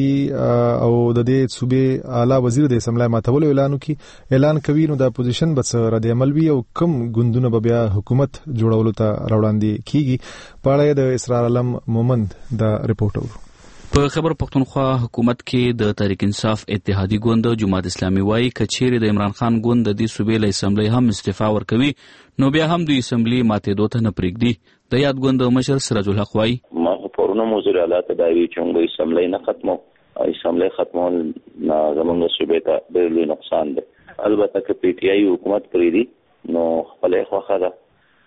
وکړي او د دې صوبې اعلی وزیر د اسمبلی ماتولو اعلان وکړي اعلان کوي نو د اپوزیشن به څه رد عمل وي او کوم ګوندونه به بیا حکومت جوړولو ته راوړاندې کیږي. په اړه د اسرار علم مومند دا رپورټ ورو. په خبر پختونخوا حکومت کې د تحریک انصاف اتحادی ګوند جماعت اسلامي وايي کچېرې د عمران خان ګوند د دې صوبې له اسمبلی هم استعفا ورکوي نو بیا هم دوی اسمبلی ماتېدو ته نه پرېږدي. د یاد ګوند مشر سراج الحق وايي ما پرونه وزیر اعلی ته دا وی چې موږ اسمبلی نه ختمو، اسمبلی ختمول نه زموږ صوبې ته ډېر لوی نقصان دی. البته که پی ټی آی حکومت پرېږدي نو خپله خوښه ده،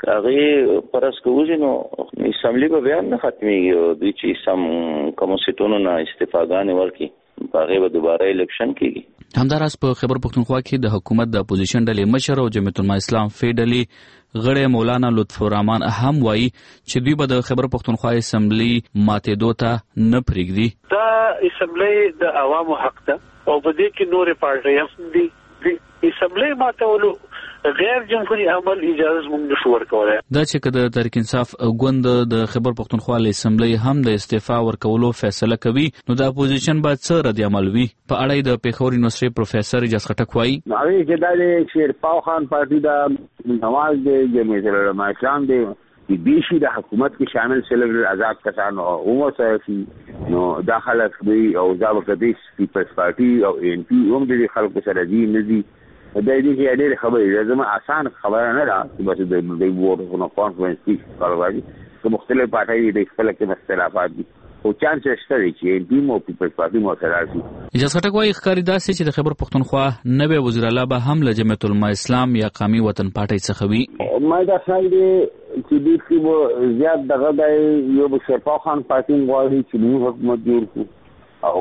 هغه پرس کوزي نو اسمبلی به بیا نه ختميږي او دوی چې سم کوم سیټونو نه استفاده ورکړي هغه به دوباره الیکشن کیږي. همداراز په خبر پختونخوا کې د حکومت د اپوزیشن ډلې مشر او جمعیت الاسلام فی ډلې غړی مولانا لطف الرحمن هم وایي چې دوی به د خبر پختونخوا اسمبلی ماتېدو ته نه پرېږدي. دا اسمبلی د عوامو حق ده او په دې کې نورې پارټۍ هم دي. اسمبلی ماتولو غیر جمهوری عمل اجازه مونږ نشو ورکولای. دا چې د تحریک انصاف ګوند د خیبر پختونخوا له اسمبلی هم د استعفا ورکولو فیصله کوي نو د اپوزیشن باید څه رد عمل وي. په اړه د پیښور یونیورسيټي پروفیسور اجاز خټک وایي هغه چې د شیرپاو خان پارټي د نواز د جمعیت العلماء اسلام د بیشي د حکومت کې شامل سلګ آزاد کسان او عمر سیاسي نو داخله کوي او ځابقدیس پیپلز پارټي او ان پی هم د خلکو سره دي ندي. د دې کې ډېر خبرې زما آسان خبره نه ده چې بس د دې ووټ نو کانفرنس کې کاروي چې مختلف پارټي د خپل کې مختلفات دي او چانس شته چې د مو پیپلز پارټي مو سره شي. اجازه خټک وايي ښکاری داسې چې د خیبر پختونخوا نوې وزیر اعلی به هم له جمعیت العلماء اسلام یا قومي وطن پارټي څخه وي. ما دا خیال دی چې دې کې به زیات دغه د یو شیرپاو خان پارټي غواړي چې موږ حکومت جوړ کړو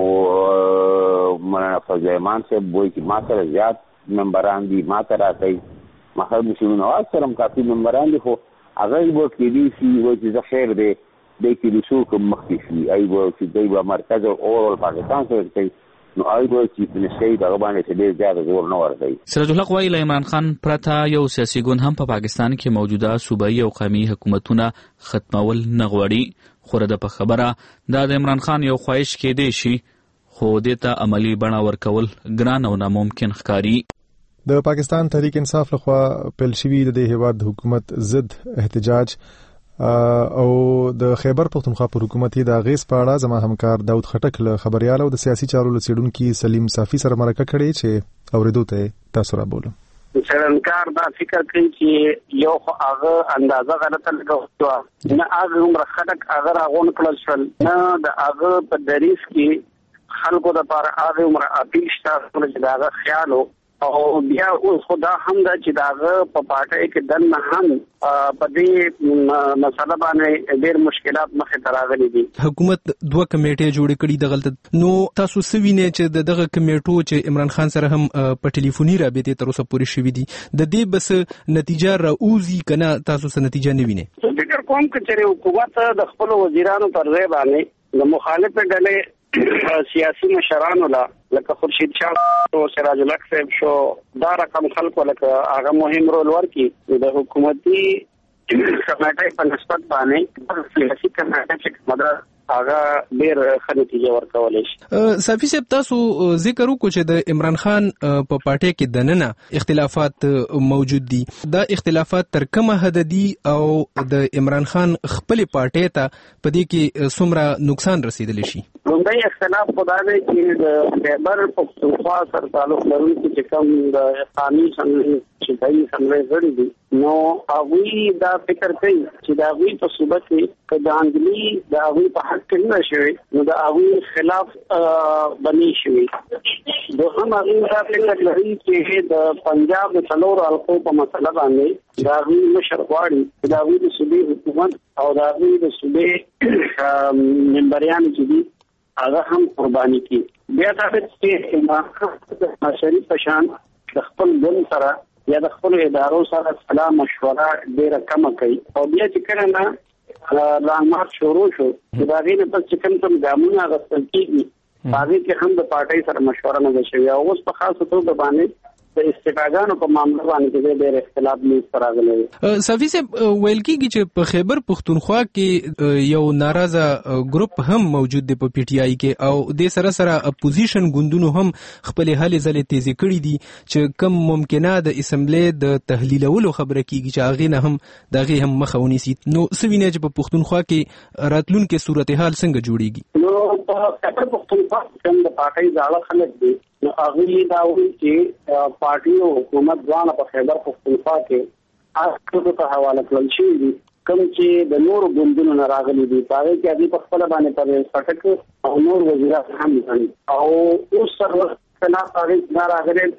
او مولانا فضل الرحمن صاحب وایي چې ما سره زیات ممبران دي، ما ته راځي محمد مسلم نواز سره کافي ممبران دي خو هغه به کې دي چې وایي چې خیر دی د کلیسو کوم مخکې شي ای و چې د مرکز او اورل پاکستان سره کوي نو آیو چې پنځه د غبانې ته ډېر زیات زور نه ورغی. سراج الحق وایي له عمران خان پرته یو سیاسي ګوند هم په پاکستان کې موجوده صوبایي او قومي حکومتونه ختمول نه غواړي، خو د په خبره دا د عمران خان یو خواهش کېدی شي خو دې ته عملی بڼه ورکول ګران او ناممکن ښکاري. د پاکستان تحریک انصاف لخوا پیل شوی د هیواد حکومت ضد احتجاج او د خیبر پختونخوا پر حکومت د اغیز په اړه زما همکار داود خټک له خبريال او د سیاسي چارو لسیډونکو سلیم صافي سره مرکه کړې چې اوریدو ته تاسو را بولم. څرنګار دا فکر کوي چې یو هغه اندازه غلطه لګوي نه هغه عمر خټک هغه راغون کړل شل نه د هغه په دریس کې خلکو د لپاره هغه عمر اپیل شته چې دا خیال او بیا اوس خدا هم دا چې داغه په پټه کې دن نه هم په دې مسله باندې ډېر مشکلات مخه تراغلي دي. حکومت دوه کمیټې جوړې کړې د غلط نو تاسو سوینه چې دغه کمیټو چې عمران خان سره هم په ټلیفوني رابطه تر اوسه پورې شوې دي د دې بس نتیجه راوځي کنه تاسو څه نتیجه نه وینئ؟ فکر کوم چې حکومت د خپل وزیرانو پر ځای باندې د مخالف ډلې سیاسي مشرانو لا لکه خورشید شاه او سراج الحق صاحب شو دا رقم خلکو لکه هغه مهم رول ورکي د حکومتي کمیټې په نسبت باندې سیاسي کمیټې چې مدرسه هغه ډیر ښه نتیجه ورکولای شي. صافي صاحب تاسو ذکر وکړو چې د عمران خان په پارټي کې دننه اختلافات موجود دي، دا اختلافات تر کومه حد دي او د عمران خان خپل پارټي ته په دې کې څومره نقصان رسیدلی شي؟ لومړی اختلاف خدای دی چې د خیبر پختونخوا سره تعلق لرونکي چې کوم د قانوني اسمبلی چې دایي اسمبلی غړي دي نو هغوی دا فکر کوي چې د هغوی په صوبه کې که د انګلي د هغوی په حق کې نه شوي نو د هغوی خلاف بنی شوي. دوهم هغوی دا فکر لري چې د پنجاب د څلورو حلقو په مسله باندې د هغوی مشر غواړي چې د هغوی د صوبې حکومت او د هغوی د صوبې ممبریان چې دي هغه هم قرباني کی. بیا تاسو چې عمران خان د شریف پشان د خپل ګوند سره یا د خپل ادارو سره سلام مشوره ډیره کم کوي او بیا چې کله نه لانمار شروع شو دا غینه پس چې کوم کوم ګامونه غوښتل کیږي هغه کې هم د پارټي سره مشوره نه شوی او اوس په خاص توګه باندې د استفادهانو په معاملې باندې ډېر اختلاف نه راغلی. صافي صاحب ویل کېږي چې په خیبر پختونخوا کې یو ناراضه ګروپ هم موجود دی په پی ټی آی کې او د سره سره اپوزیشن ګوندونو هم خپل هلې ځلې تیزی کړې دي چې کم ممکنه د اسمبلی د تحلیلولو خبره کیږي چې هغه نه هم دغه هم مخه ونیسي. نو سوینه چې په پختونخوا کې راتلونکو صورتحال څنګه جوړیږي؟ نو په خیبر پختونخوا کې د پارټي ځاله خلک دي نو هغه دا وایي چې پارټي او حکومت ځان په خیبر پختونخوا کې اصل ته حواله کړل شي کوم چې د نور ګوندونو نه راغلي دي هغه کې هغه په خپل باندې پر پټک او نور وزیران هم دي او اوس سره کله هغه نه راغلي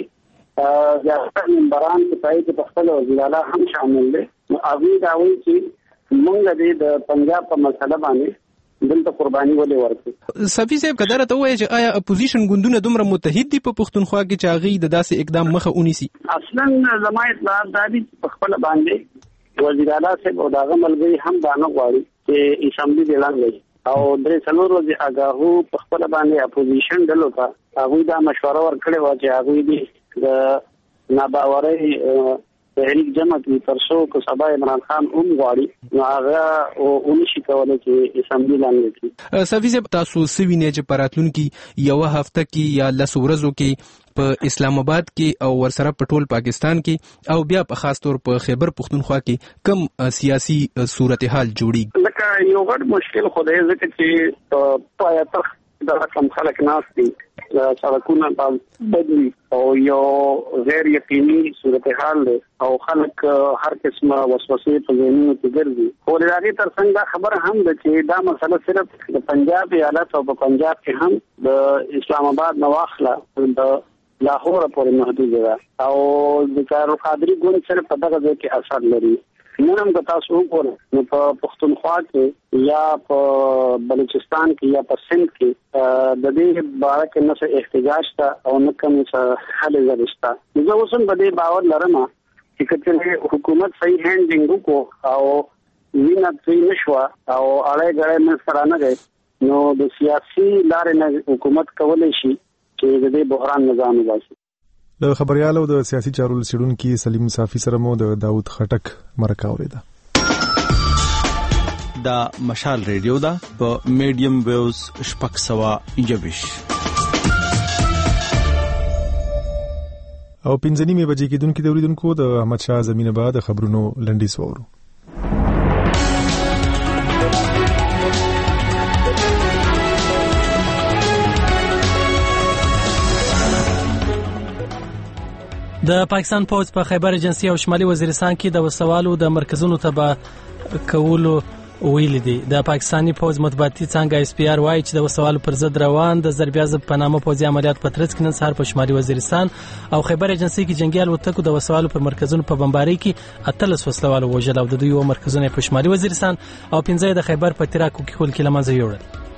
چې ځکه منبران چې پای کې په خپل وزیراله هم شامل دي نو هغه دا وایي چې موږ د پنجاب په مسله باندې دلته قرباني ولې ورکړي. صافي صاحب کدارته ته وایي چې آیا اپوزیشن ګوندونه دومره متحد دي په پښتونخوا کې چې هغه د داسې اقدام مخه ونیسي؟ اصلا زما اطلاع دادي په خپل باندې وزیر اعلی صاحب او داغه ملګری هم دا نه غواړي چې اسمبلی د اعلان وکړي او درې څلور ورځې هغه په خپل باندې اپوزیشن ډلو ته هغه دا مشوره ورکړي و چې هغه دې د ناباورۍ تحریک جمع کی ترسو کو سبا عمران خان هم غواړي نو هغه او نشي کولای چې اسمبلی لاندې کی. صافي صاحب تاسو سوینه چې پراتلونکي یو هفته کې یا لس ورځو کې په اسلام آباد کې او ورسره په ټول پاکستان کې او بیا په خاص تور په خیبر پختونخوا کې کم سیاسي صورتحال جوړي؟ لکه یو غټ مشکل خدای ځکه چې پایتخ دا کم خلک ناس دي سړکونه بدوي او یو غیر یقیني صورتحال دی او خلک هر قسمه وسوسې په ذهنونو کې ګرځي. خو د هغې تر څنګ دا خبره هم ده چې دا مسله صرف د پنجاب ایالت او په پنجاب کې هم د اسلام آباد نه واخله د لاهور پورې محدود ده او د کارو قادري ګوند سره په دغه ځای کې اثر لري. نن هم که تاسو وګورئ نو په پښتونخوا کې یا په بلوچستان کې یا په سند کې د دې باره کې نه څه احتجاج ته او نه کوم څه حل زده. زه اوس هم په دې باور لرم چې کله حکومت صحیح هینډینګ وکړو او وینه پرې نشوه او اړې غړې من سره نه دی نو د سیاسي لارې نه حکومت کولی شي چې د دې بحران نظام وباسي. د خبريالو د سیاسي چارو څېړونکي سلیم صافي سره مو د داود خټک مرکه اوریده. دا مشال ریډیو دا په میډیم ویوز شپږ سوه یوویش او پنځه نیمې بجې کېدونکي د اوریدونکو د احمد شاه زمینه بعد خبرونو لنډیز وورو. د پاکستان پوز په خیبر ایجنسی او شمالي وزیرستان کې د وسوالو د مرکزونو تبع کولو ویل دي. د پاکستاني پوز مطبوعاتي څنګه اس پی آر وايي چې د وسوالو پر ضد روان د ضربیازب په نامه پوځي عملیات په ترڅ کې نن سهار په شمالي وزیرستان او خیبر ایجنسی کې جنگي الوتکو د وسوالو پر مرکزونو په بمبارۍ کې اتلس وسلوالو وژل او د دوی یو مرکزونه په شمالي وزیرستان او پنځه د خیبر په تراکو کې خل کې لمنځه یوړل.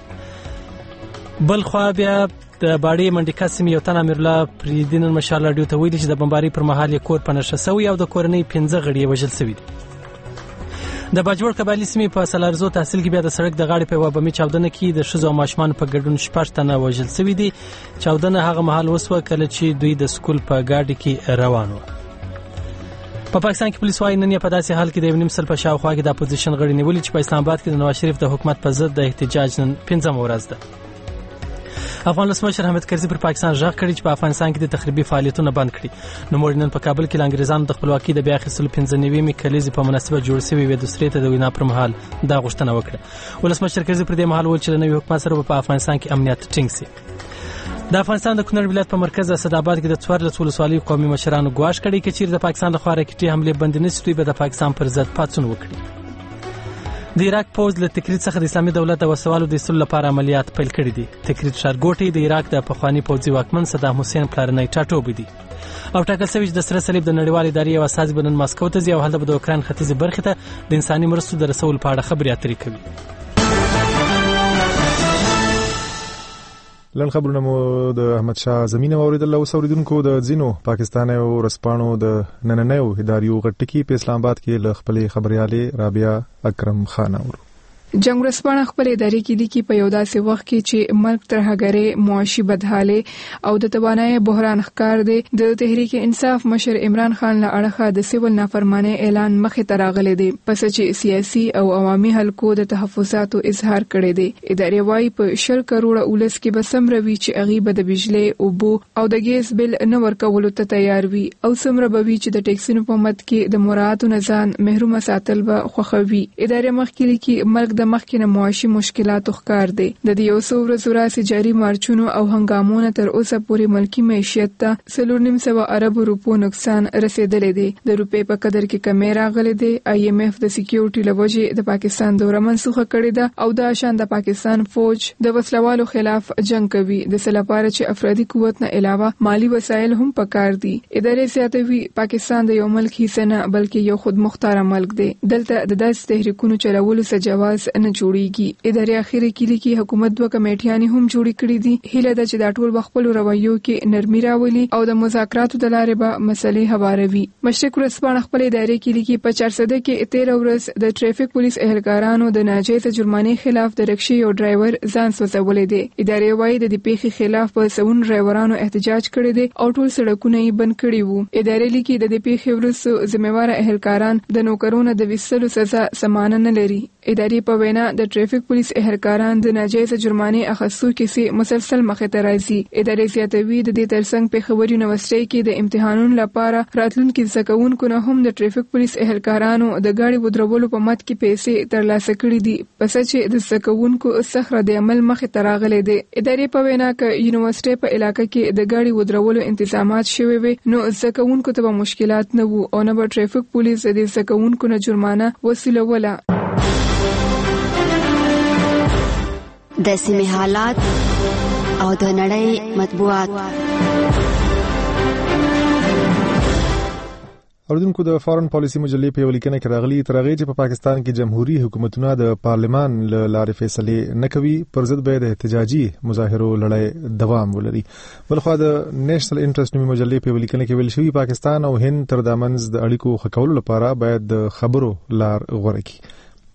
بل خو بیا د باړې منډیکا سیمې یو تن امیر الله پریدین مشال رادیو ته ویلي چې د بمبارۍ پر مهال یې کور په نشه شوی او د کورنۍ پنځه غړي وژل شوي دي. د باجوړ قبایلي سیمې په سلارزو تحصیل کې بیا د سړک د غاړې په وبمي چاودنه کې د ښځو او ماشومان په ګډون شپږ تنه وژل شوي دي. چاودنه هغه مهال وسوه کله چې دوی د سکول په ګاډي کې روان وو. په پاکستان کې پولیس وايي نن په داسې حال کې د یو نیم سل په شاوخوا کې د اپوزیشن غړي نیولي چې په اسلام آباد کې د نواز شریف د حکومت په ضد د احتجاج نن پنځمه ورځ ده. افغان ولسمشر حامد کرزي پر پاکستان ژغ کړی چې په افغانستان کې د تخریبي فعالیتونو بند کړي. نو مورنن په کابل کې انګریزانو د خپلواکۍ د بیا اخیستلو پنځه نیمې کلیزې په مناسبت جوړ شوی وي د سریته د وینا پر مهال دا غوښتنه وکړه. ولسمشر کرزي پر دې مهال وویل چې د نوي حکومت سره په افغانستان کې امنیت ټینګ شي. د افغانستان د کونړ ولایت په مرکز اسداباد کې د څوارلس ولسوالۍ قومي مشرانو ګواښ کړی چې چیرې د پاکستان لخوا راکټي حمله بند نه شي به د پاکستان پر ضد پاڅون وکړي. د عراق پوز له تکریت څخه د اسلامي دولت د وسوالو د ایستلو لپاره عملیات پیل کړي دي. تکریت ښارګوټي د عراق د پخوانی پوځي واکمن صدام حسین پلارنی ټاټوبی دي او ټاکل شوی چې د سره صلیب د نړیوال ادارې یو اساس بنن ماسکو ته ځي او هلته د اوکران ختیځ برخه ته د انساني مرستو د رسول په اړه خبرې اترې کوي. لن خبرونه مو د احمد شاه زمینه اوریدل او اوریدونکو د ځینو پاکستاني او رسپانو د نننیو اداریو غټکی په اسلام آباد کې ل خپلې خبريالي رابعه اکرم خان اورو. جنگ ورسپانه خپل ادارې کې دي کې په یو داسې وخت کې چې ملک تر هغه معاشي بدحاله او د توانای بحران ښکار دی. د تحریک انصاف مشر عمران خان له اړخه د سیول نافرمانی اعلان مخې ته راغلی دی پس چې سیاسي او عوامي حلقو د تحفظاتو اظهار کړی دی. ادارې وايي په شل کروڑه اولس کې به سمروي چې اغيبه د بجلی او بو او د ګیس بل نه ورکولو ته تیار وي او سمره به وي چې د ټیکسونو په مد کې د مراتو نه ځان محروم ساتل به خوخوي. ادارې مخکې کې ملک د مخکینه معاشي مشکلات ښکار دي. د دې یو څو ورځې راځي جاري مارچونو او هنګامونو تر اوسه پورې ملکی معیشت ته څلور نیم سوه ارب روپو نقصان رسیدلی دی. د روپې په قدر کې کمی راغلی دی. آی ایم ایف د سکیورټي لوجې د پاکستان دوره منسوخه کړې ده او د شان د پاکستان فوج د وسلوالو خلاف جنگ کوي د سلپاره چې افرادي قوت نه علاوه مالی وسایل هم پکار دي. ادارې زیاتوي پاکستان د یو ملک حصہ نه بلکې یو خود مختار ملک دی. دلته د داسې تحریکونو چلولو څخه جواز نه جوړیږي. ادارې اخیری کې کې حکومت دوه کمیټیانې هم جوړې کړې دي. هیله ده چې دا ټول بخپل رویو کې نرمي راولي او د مذاکراتو د لارې به مسلې هواروي. مشرق ورسپانه خپل ادارې کې کې په چارسده کې تیره ورځ د ټریفیک پولیس اهلکارانو د ناجایز جرمانې خلاف د رکشې یو ډرایور ځان سوځولې دي. ادارې وايي د دې پیښې خلاف په سون ډرایورانو احتجاج کړی دی او ټول سړکونه یې بند کړي وو. ادارې لیکي د دې پیښې وروسته ذمہوار اهلکاران د نوکرونو د وسلو سزا سمانه نه لري. ادارې په وینا د ټریفیک پولیس اهلکاران د ناجایز جرمانې اخیستو کیسې مسلسل مخې ته راځي. ادارې زیاتوي د دې ترڅنګ په خبري یونیورسيټي کې د امتحانونو لپاره راتلونکي زکونکو نه هم د ټریفیک پولیس اهلکارانو د گاډي ودرولو په مت کې پیسې ترلاسه کړې دي پس چې د زکونکو سخره د عمل مخې ته راغلي دي. ادارې په وینا ک یونیورسيټي په علاقې کې د گاډي ودرولو تنظیمات شوي وي نو زکونکو ته مشکلات نه وو او نه به ټریفیک پولیس د زکونکو نه جرمانه وسیلوله. د سیمې حالات او د نړۍ مطبوعات. اوردونکو د فارن پالیسی مجلې په ولیکنه کې راغلي ترغه چې په پاکستان کې جمهوریت حکومتونه د پارلمان له لارې فیصله نه کوي پر ضد به د احتجاجي مظاهرو لړۍ دوام ولري. بلخو د نېشنل انټرست نومي مجلې په ولیکنه کې ویل شوی پاکستان او هند تر دمنځ د اړیکو ښه کولو لپاره باید د خبرو لار غوړه کړي.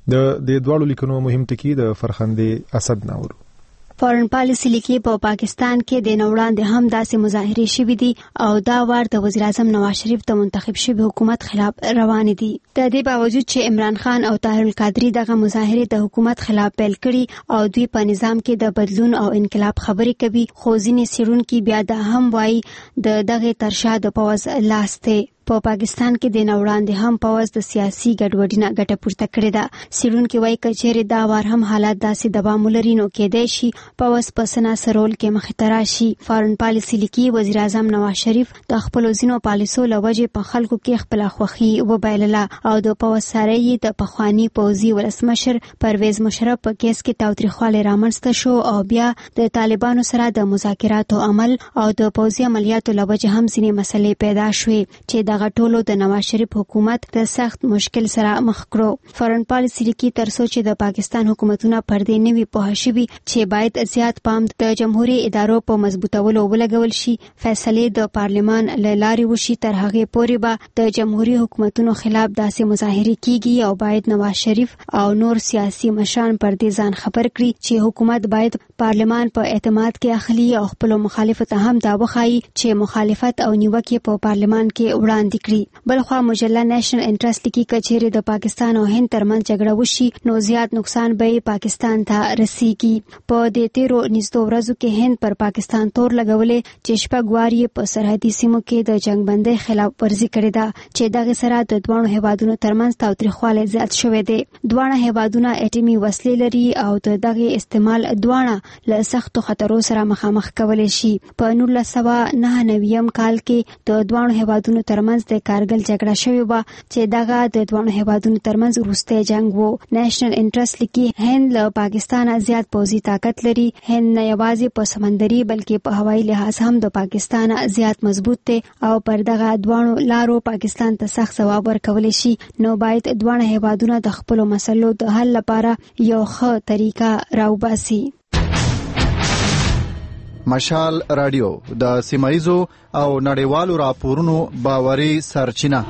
د د دوړو لیکنو مهم ټکی د فرخندې اسد ناور. فارن پالیسی لیکي په پا پاکستان کې د نوړاندې هم داسې مظاهرې شوې دي او دا وار د وزیر اعظم نواز شریف د منتخب شوی حکومت خلاف روان دي. د دې باوجود چې عمران خان او طاهر القادری دغه مظاهرې د حکومت خلاف پیل کړي او دوی په نظام کې د بدلون او انقلاب خبرې کوي، خو ځینې څېړونکي بیا دا هم وایي د دغه ترشا د پوز لاس دی. په پا پاکستان کې د نوړاندې هم پوز د سیاسي ګډوډۍ نه ګټه پورته کړې ده. څېړونکي وایي که چېرې دا وار هم حالات داسې دوام ولري نو کېدای شي پوز په سناسه رول کې مخې ته راشي. فارن پالیسي لیکي وزیر اعظم نواز شریف د خپلو ځینو پالیسو له وجې په خلکو کې خپله خوښي وبایلله او د پوز سره یې د پخواني پوځي ولسمشر پرویز مشرف په کیس کې تاوتریخوالی رامنځته شو او بیا د طالبانو سره د مذاکراتو عمل او د پوځي عملیاتو له وجې هم ځینې مسلې پیدا شوې چې دغه ټولو د نواز شریف حکومت د سخت مشکل سره مخ کړو. فارن پالیسي لیکي تر څو چې د پاکستان حکومتونه پر دې نوي پوه شوي چې باید زیات پام د جمهوریت ادارو په مضبوطولو ولګول شي، فیصلې د پارلمان له لارې وشي، تر هغې پورې به د جمهوریت حکومتونو خلاف داسې مظاهرې کیږي او باید نواز شریف او نور سیاسي مشران پر دې ځان خبر کړي چې حکومت باید پارلمان په اعتماد کې اخلي او خپل مخالفت هم دا وښایي چې مخالفت او نیوکې په پارلمان کې وړاندې کړي. بلخوا مجله نېشنل انټرست لیکي که چیرې د پاکستان او هند ترمنځ جګړه وشي نو زیات نقصان به پاکستان ته رسیږي. په دې تیرو نږدې ورځو کې هند پر پاکستان تور لګولې چې شپږ وار یې په سرحدي سیمو کې د جنګ بندۍ خلاف ورزي کړې ده چې دغه سره د دواړو هیوادونو ترمنځ تاوتریخوالی زیات شوی دی. دواړه هیوادونه اټومي وسلې لري او د دغه استعمال دواړه له سختو خطرو سره مخامخ کولی شي. په نولس سوه نهه نوي کال کې د دواړو هیوادونو ترمنځ د کارګل جګړه شوې وه چې دغه د دواړو هیوادونو ترمنځ وروستی جنګ و. نېشنل انټرست لیکي هند له پاکستانه زیات پوځي طاقت لري. هند نه یوازې په سمندري بلکې په هوایي لحاظ هم د پاکستان زیات مضبوط دی او پر دغه دواړو لارو پاکستان ته سخت ځواب ورکولی شي. نو باید دواړه هیوادونه د خپلو مسلو د حل لپاره یو ښه طریقه راوباسي. مشال رادیو د سیمایزو او نړیوالو راپورونو باوري سرچینه.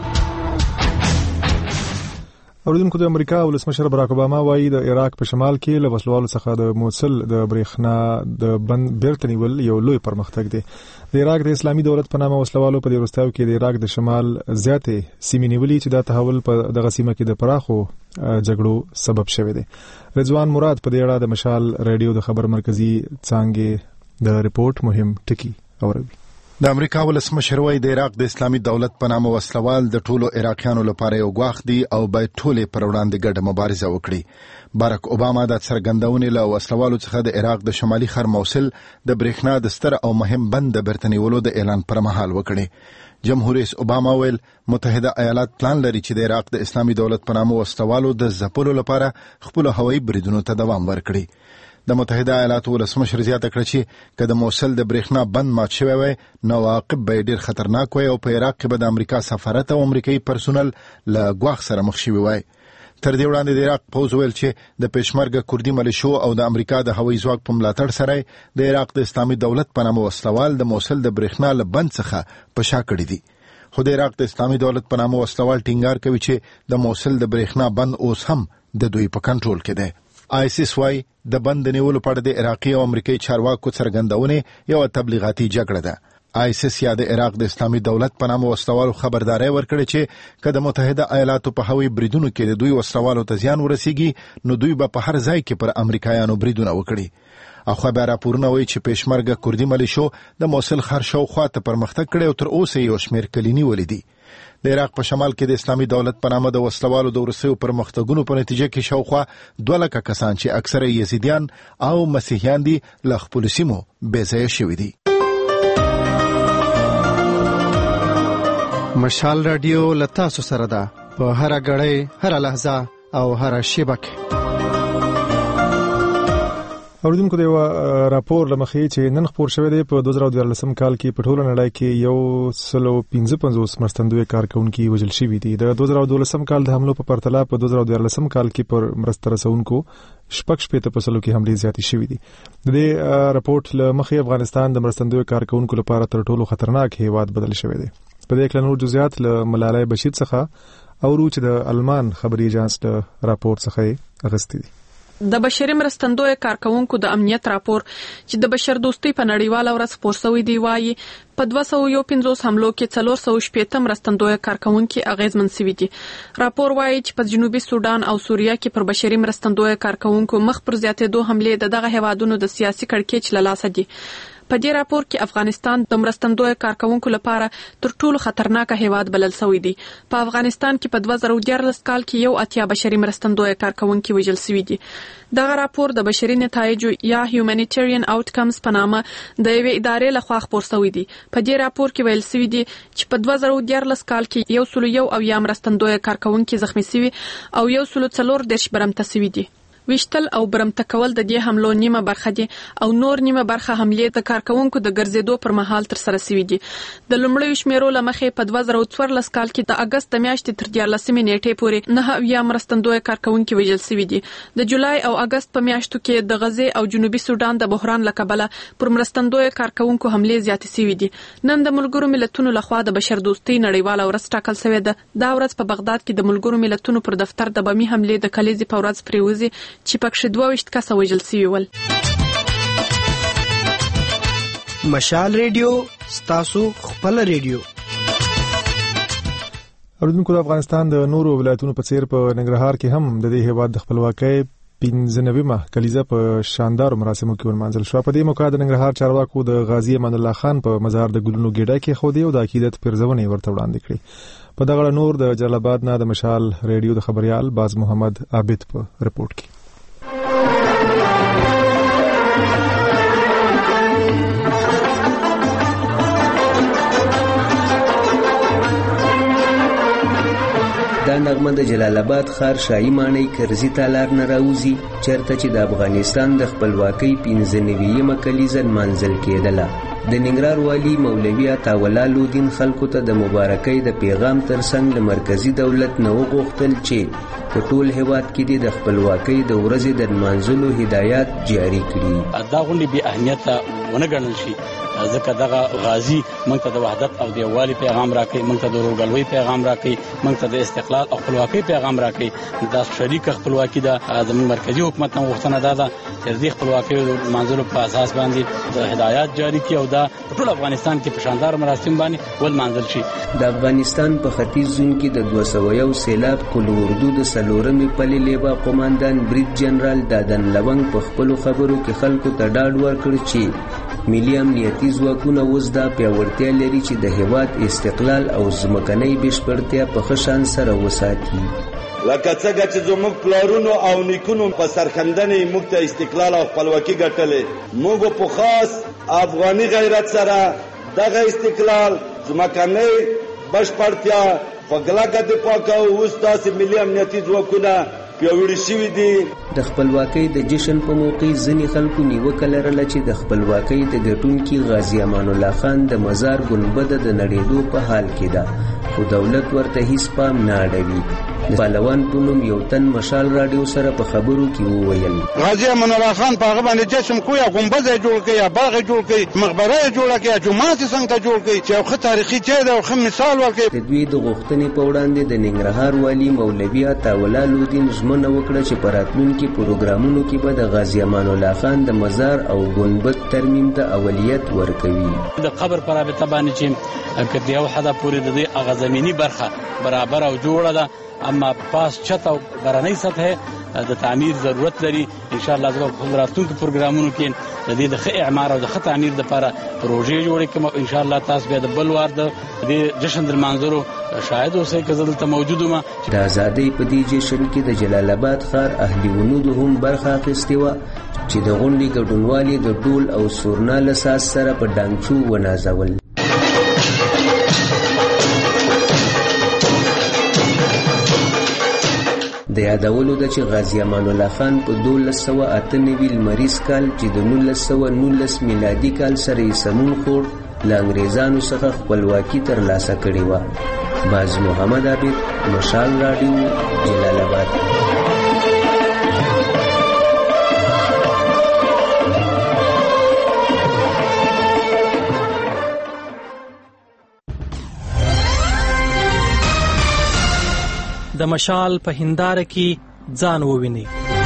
اوریدونکو د امریکا ولسمشر براک اوباما وایي د عراق په شمال کې له وسلوالو څخه د موصل د برېښنا د بند بیرته نیول یو لوی پرمختګ دی. د عراق د اسلامي دولت په نامه وسلوالو په دې وروستیو کې د عراق د شمال زیاتې سیمې نیولې چې دا تحول په دغه سیمه کې د پراخو جګړو سبب شوی دی. رضوان مراد په دې اړه د مشال رادیو د خبر مرکزی څانګې د ریپورت مهم ټکی اوروي. د امریکا ولسمشر وایي د عراق د اسلامي دولت په نامه وسلوال د ټولو عراقیانو لپاره یو ګواښ دی او باید ټولې پر وړاندې ګډه مبارزه وکړي. باراک اوباما د څرګندونې له وسلوالو څخه د عراق د شمالي خر موصل د برېښنا د ستر او مهم بند د بیرته نیولو د اعلان پر مهال وکړي. جمهوریت رئیس اوباما ویل متحده ایالات پلان لري چې د عراق د اسلامي دولت په نامه وسلوالو د ځپلو لپاره خپل هوایي بریدونو ته دوام ورکړي. د متحده ایالاتو ولسمشر زیاته کړه چې که د موصل د برېښنا بند مات شوی وای نو عواقب به ډېر خطرناک وای او په عراق کې به د امریکا سفارت او امریکایي پرسونل له ګواښ سره مخ شوي وای. تر دې وړاندې د عراق پوځ ویل چې د پېشمرګه کردي ملیشو او د امریکا د هوایي ځواک په ملاتړ سره د عراق د اسلامي دولت په نامه وسلوال د موصل د برېښنا له بند څخه په شا کړي دي. خو د عراق د اسلامي دولت په نامه وسلوال ټینګار کوي چې د موصل د برېښنا بند اوس هم د دوی په کنټرول کې دی. آیسیس وايي د بند نیولو په اړه د عراقي او امریکایي چارواکو څرګندونه یو تبلیغاتي جګړه ده. آیسیس یا د عراق د اسلامي دولت په نامه وسلوالو خبرداري ورکړي چې که د متحده ایالاتو په هوایي بریدونو کې د دوی وسلوالو ته زیان ورسیږي نو دوی به په هر ځای کې پر امریکایانو بریدونه وکړي. اخو به راپورونه وایي چې پېشمرګه کردي ملیشو د موصل ښار شاوخوا ته پرمختګ کړی او تر اوسه یو شمېر کلي نیولي دي. د عراق په شمال کې د اسلامي دولت په نامه د وسلوالو د وروستیو پرمختګونو په نتیجه کې شاوخوا دوه لکه کسان چې اکثره یزیدیان او مسیحیان دي له خپلو سیمو بېځایه شوي دي. مشال رادیو له تاسو سره ده په هره ګړۍ، هره لحظه او هره شیبه کې. اوریدونکو د یو راپور لمخې چې نن خپور شوی دی په دوه زره دیارلسم کال کې په ټوله نړۍ کې یو سلو پنځه پنځوس مرستندوی کارکونکي وژل شوي دي. د دوه زره دولسم کال د حملو په پرتله په دوه زره دیارلسم کال کې پر مرسته رسونکو شپږ شپېته په سلو کې حملې زیاتې شوي دي. د دې راپورټ لمخې افغانستان د مرستندوی کارکونکو لپاره تر ټولو خطرناک هیواد بدل شوی دی. په دې کې نور جزئیات له ملالۍ بشیر څخه او چې د المان خبري ایجانس د راپور څخه اغستې دي. د بشري مرستندوی کارکونکو د امنیت راپور چې د بشر دوستۍ په نړیواله ورځ خپور شوی دی وایي په دوه سوه یو پنځوس حملو کې څلور سوه شپېته مرستندوی کارکونکي اغیزمن شوي دي. راپور وایي چې په جنوبي سودان او سوریه کې پر بشري مرستندوی کارکونکو مخ پر زیاتېدو حملې د دغه هیوادونو د سیاسي کړکېچ له لاسه دي. په دې راپور کې افغانستان د مرستندوی کارکونکو لپاره تر ټولو خطرناک هیواد بلل شوی دی. په افغانستان کې په دوه زره دیارلس کال کې یو اتیا بشري مرستندوی کارکونکي وژل شوي دي. دغه راپور د بشري نتایجو یا هیومانیټریان آوټکمز په نامه د یوې ادارې لخوا خپور شوی دی. په دې راپور کې ویل شوی دی چې په دوه زره دیارلس کال کې یو سلو یو او یا مرستندوی کارکونکي زخمي شوي او یو سلو څلور دېرش برمته شوي دي. ویشتل او برمته کول د دې حملو نیمه برخه دي او نور نیمه برخه حملې د کارکونکو د ګرځېدو پر مهال تر سره شوي دي. د لومړیو شمیرو له مخې په دوه زره څوارلس کال کې د اګست د میاشتې تر دیارلسمې نیټې پورې نهه اویا مرستندوی کارکونکي وژل شوي دي. د جولای او اګست په میاشتو کې د غزې او جنوبي سودان د بحران له کبله پر مرستندوی کارکونکو حملې زیاتې شوي دي. نن د ملګرو ملتونو لخوا د بشر دوستۍ نړیواله ورځ ټاکل شوې ده. دا ورځ په بغداد کې د ملګرو ملتونو پر دفتر د بمي حملې د کلیزې په ورځ پریوزي چې پکښې دوه ویشت کسه وژل شوي ول. مشال ریډیو ستاسو خپل ریډیو. اوریدونکو د افغانستان د نورو ولایتونو په څیر په ننګرهار کې هم د دې هیواد د خپلواکۍ پنځه نوي کلیزه په شاندار مراسمو کې ورمانځل شو. په دې موقع د ننګرهار چارواکو د غازی امان الله خان په مزار د ګلونو ګډه کې خو دی او د عقیدت پرځونه ورته وړاندې کړې. په دغه نور د جلال آباد نه د مشال ریډیو د خبريال باز محمد عابد په رپورت کې. دا نغمه د جلال آباد ښار شاهي ماڼۍ کرزي تالار نه راوځي چېرته چې د افغانستان د خپلواکۍ پنځه نوېیمه کلیزه نمانځل کېدله. د ننګرهار والي مولوي عطاالله لودین خلکو ته د مبارکۍ د پیغام ترڅنګ له مرکزي دولت نه وغوښتل چې په ټول هیواد کې د خپلواکۍ د ورځې د نمانځلو هدایات جاري کړي. دا غونډې بې اهمیته ونه ګڼل شي ځکه دغه غازی موږ ته د وحدت او د یووالي پیغام راکړي، موږ ته د ورورګلوۍ پیغام راکړي، موږ ته د استقلال او خپلواکۍ پیغام راکړي. دا شریکه خپلواکي ده. زموږ مرکزي حکومت نه غوښتنه ده ده چې د خپلواکۍ د منځلو په اساس باندې د هدایات جاری کړي او دا په ټول افغانستان کې په شاندار مراسم باندې ولمانځل شي. د افغانستان په ختیځ زون کې د دوه سوه یو سیلاب قل اردو د څلورمې پلې لیبا قوماندان برید جنرال دادن لونګ په خپلو خبرو کې خلکو ته ډاډ ورکړ چې ملي امنیتي ځواکونه اوس دا پیاوړتیا لري چې د هیواد استقلال او ځمکنۍ بشپړتیا په ښه شان سره وساتي. لکه څنګه چې زموږ پلارونو او نیکونو په سرښندنې موږ ته استقلال او خپلواکي ګټلې، موږ په خاص افغاني غیرت سره دغه استقلال ځمکنۍ بشپړتیا په کلکه دفاع کوو. اوس داسې ملي امنیتي ځواکونه پیاوړي شوي دي. د خپلواکۍ د جشن په موقع ځینې خلکو نیوکه لرله چې د خپلواکۍ د ګټونکي غازی امان الله خان د مزار ګنبده د نړېدو په حال کې ده، خو دولت ورته هیڅ پام نه اړوي. د پهلوان په نوم یو تن مشال راډیو سره په خبرو کې وویل غازی امان الله خان په هغه باندې جشن کوي، ګنبد یې جوړ کړي، باغ یې جوړ کړي، مقبره یې جوړه کړي، جومات یې څنګه جوړ کړي چې یو ښه تاریخي ځای دی او ښه مثال ورکړي. د دوی د غوښتنې په وړاندې د ننګرهار والي مولوي عطاالله لودین ژمنه وکړه چې په راتلونکي پروګرامونو کې به د غازی امان الله خان د مزار او ګنبد ترمیم ته اولویت ورکوي. د قبر پر رابطه باندې چې که د یو حده پورې د دې هغه زمینی برخه برابر او جوړه ده، اما پاس چت او برنۍ سطح د تعمیر ضرورت لري. ان شاء الله زه په راتلونکو پروګرامونو کې د دې د ښه اعمار او د ښه تعمیر لپاره پروژې جوړې کوم. ان شاء الله تاسو به د بل وار د دې جشن د منظرو شاهد اوسئ که زه دلته موجود وم. د ازادۍ په دې جشن کې د جلال آباد ښار اهلي ونودو هم برخه اخیستې وه چې د غونډې ګډونوالي د ډول او سورنا له ساز سره په ډانګچو ونازول. د یادولو ده چې غازی امان الله خان په دولس سوه اته نوي لمریز کال چې د نولس سوه نولس میلادي کال سره یې سمون خوړ له انګریزانو څخه خپلواکي ترلاسه کړې وه. باز محمد عابد، مشال راډیو، جلال آباد. د مشال په هنداره کې ځان وویني.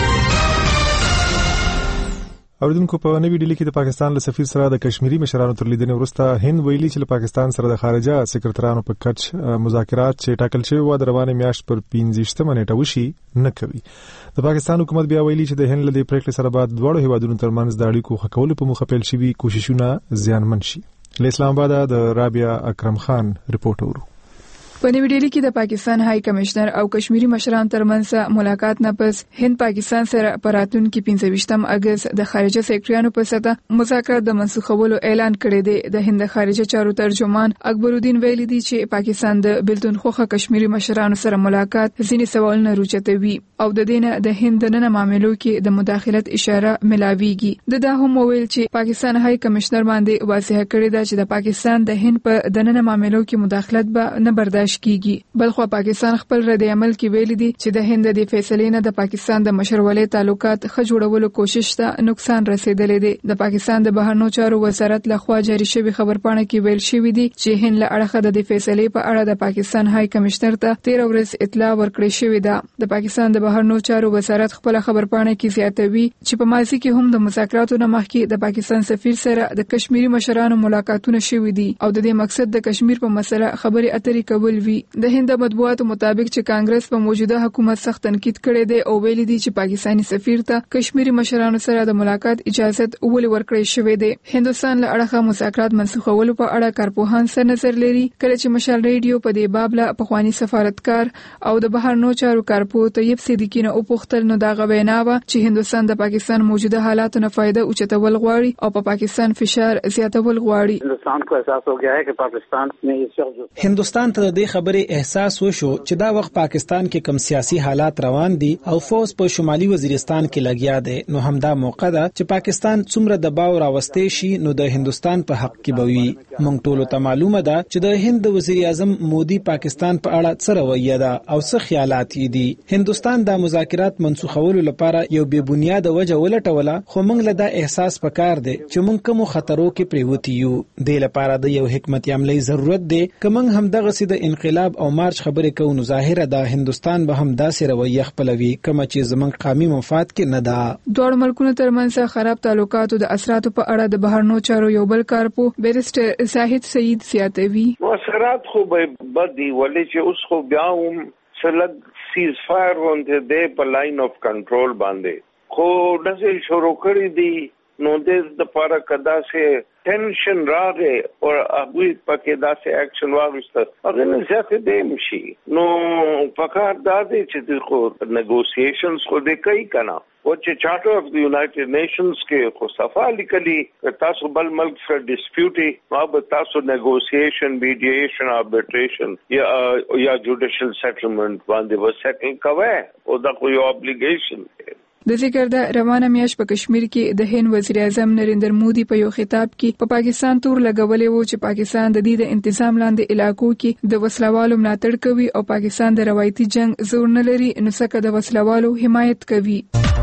اوریدونکو په نوې ډیلي کې د پاکستان له سفیر سره د کشمیری مشرانو تر لیدنې وروسته هند ویلي چې له پاکستان سره د خارجه سکرټرانو په کچ مذاکرات چې ټاکل شوي و د روانې میاشت پر پنځه نیټه وشي نه کوي. د پاکستان حکومت بیا ویلي چې د هند له دې پریکړې سره بعد دواړو هیوادونو ترمنځ د اړیکو ښه کولو په موخه پیل شوي کوششونه زیانمن شي. له اسلام آباد د رابعه اکرم خان رپورټ اورو. په نوې ډیلي کې د پاکستان های کمشنر او کشمیری مشران ترمنځ ملاقات نه پس هند پاکستان سره په راتلونکي پنځه اگست د خارجه سکرټریانو په سطح مذاکرات د منسوخولو اعلان کړی دی. د هند خارجه چارو ترجمان اکبر الدین ویلي دی چې پاکستان د بلتون خوخه کشمیری مشرانو سره ملاقات ځینې سوالونه روچتوي او د دینه د هند نن معاملو کې د مداخلت اشاره ملاويږي. د دا هم ویل چې پاکستان های کمشنر باندې واضح کړی دی چې د پاکستان د هند په د نن معاملو کې مداخلت به نه برداشت کیږي. بلخو پاکستان خپل رد عمل کې ویلي دي چې د هند د فیصلې نه د پاکستان د مشرولې تعلقات ښه جوړولو کوشش ته نقصان رسیدلی دی. د پاکستان د بهرنیو چارو وزارت لخوا جاری شوی خبرپاڼه کې ویل شوی دی چې هند له اړخه د فیصلې په اړه د پاکستان های کمشنر ته تیر ورځ اطلاع ورکړې شوې ده. د پاکستان د بهرنیو چارو وزارت خپل خبرپاڼه کې زیاتوي چې په ماضي کې هم د مذاکراتو نه مخکې د پاکستان سفیر سره د کشمیری مشرانو ملاقاتونه شوي دي او د دې مقصد د کشمیر په مسله خبرې اترې کول وی. د هند مطبوعاتو مطابق چې کانګرس په موجوده حکومت سخت تنقید کړی دی او ویلي دی چې پاکستانی سفیر ته کشمیری مشرانو سره د ملاقات اجازه ولې ورکړې شوې ده. هندستان له اړخه مذاکرات منسوخولو په اړه کارپوهان څه نظر لري؟ کله چې مشال ریډیو په دې باب له پخوانی سفارتکار او د بهرنیو چارو کارپو طیب صدیقی نه وپوښتل نو دا غوینا و چې هندستان د پاکستان موجوده حالاتو نه فائدہ اوچتول غواړي او په پاکستان فشار زیاتول غواړي. هندستان کو احساس हो गया है कि पाकिस्तान में इस वक्त هندستان ته د خبرې احساس وشو چې دا وخت پاکستان کې کم سیاسي حالات روان دي او فوج په شمالي وزیرستان کې لګیا دی نو همدا موقع ده چې پاکستان څومره دباو راوستي شي نو د هندستان په حق کې بوي. مونږ ټول ته معلومه ده چې د هند وزیر اعظم مودي پاکستان په اړه څه رویه ده او څه خیالات یې دي. هندستان د مذاکرات منسوخولو لپاره یو بے بنیاد وجه ولټوله خو مونږ له دا احساس پکار دی چې مونږ کوم خطرو کې پریوتی یو د لپاره د یو حکمت عملی ضرورت دی که مونږ هم دغه سید انقلاب او مارچ خبرې کوو نو ظاهره ده هندستان به هم داسې رویه خپلوي کوم چې زمونږ قومي مفاد کې نه ده. دوه ملکونو ترمنځ خراب تعلقاتو د اثراتو په اړه د بهرنیو چارو یو بل کارپو بیرسټر زاهد سعید سیاتوي. اثرات خو به بدی ولې چې اوس خو بیا هم سلګ سیز فایر ونته دی په لاین اف کنټرول باندې خو دغه شروع کړی دی نو د لپاره کدا سه ټینشن راغې او هغه پکې داسې اکشن واغسته هغه نه ځکه دی مشي نو فقط دا دی چې خو نیګوسییشنز خو دې کوي کنه او چې چارټر اف دی یونایټډ نیشنز کې خو صفه لیکلي تاسو بل ملک سره ډیسپیوټي او تاسو نیګوسییشن میډییشن اربیټریشن یا یا جوډیشل سیټلمنٹ باندې وسټل کوي او دا خو یو ابلیګیشن دی. د ذکر د روانه میاش په کشمیر کې د هند وزیر اعظم نریندر مودي په یو خطاب کې په پا پاکستان تور لګولې وو چې پاکستان د دې د انتظام لاندې علاقو کې د وسلوالو ملاتړ کوي او پاکستان د روایتي جنگ زور نه لري نو څنګه د وسلوالو حمایت کوي.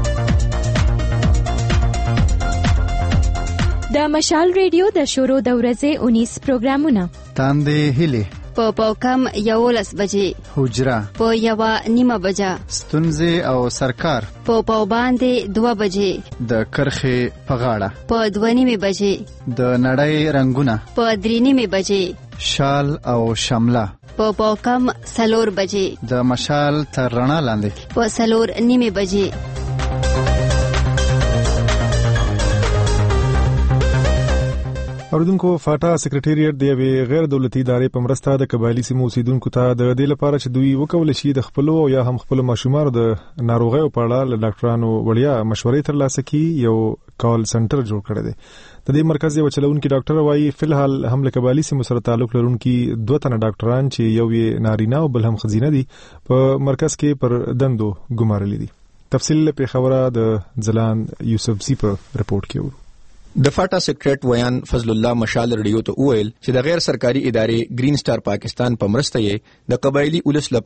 د مشال ریډیو د شروع د ورځې اونیس پروګرامونه تاندې هلي په پاوکم یولس بجې حجره په یو نیمه بجه ستونزې او سرکار په پاو باندې دوه بجې د کرخې په غاړه په دوه نیمه بجې د نړۍ رنگونه په درې نیمه بجې شال او شمله په پاوکم سلور بجې د مشال تر رڼا لاندې په سلور نیمه بجې. اوریدونکو فاټا سکرټریټ د یوې غیر دولتي ادارې په مرسته د قبایلی سیمو اوسیدونکو ته د دې لپاره چې دوی وکول شي د خپل او یا هم خپل ماشومان د ناروغیو په اړه له ډاکټرانو وړیا مشورې ترلاسه کړي یو کال سنټر جوړ کړی دی. د دې مرکز یو چلونکي ډاکټر وایي فلحال هم له قبایلی سیمو سره تعلق لرونکي دوه تنه ډاکټران چې یو یې نارینه او بل هم ښځینه دي په مرکز کې پر دندو ګمارلي دي. تفصیل په خبره د ځلان یوسف زی په رپورت کې ورو. د فاټا سیکریټ ویان فضل الله مشال ریډیو ته وویل چې د غیر سرکاري ادارې گرین سٹار پاکستان په مرسته یې د قبایلی اولس لپاره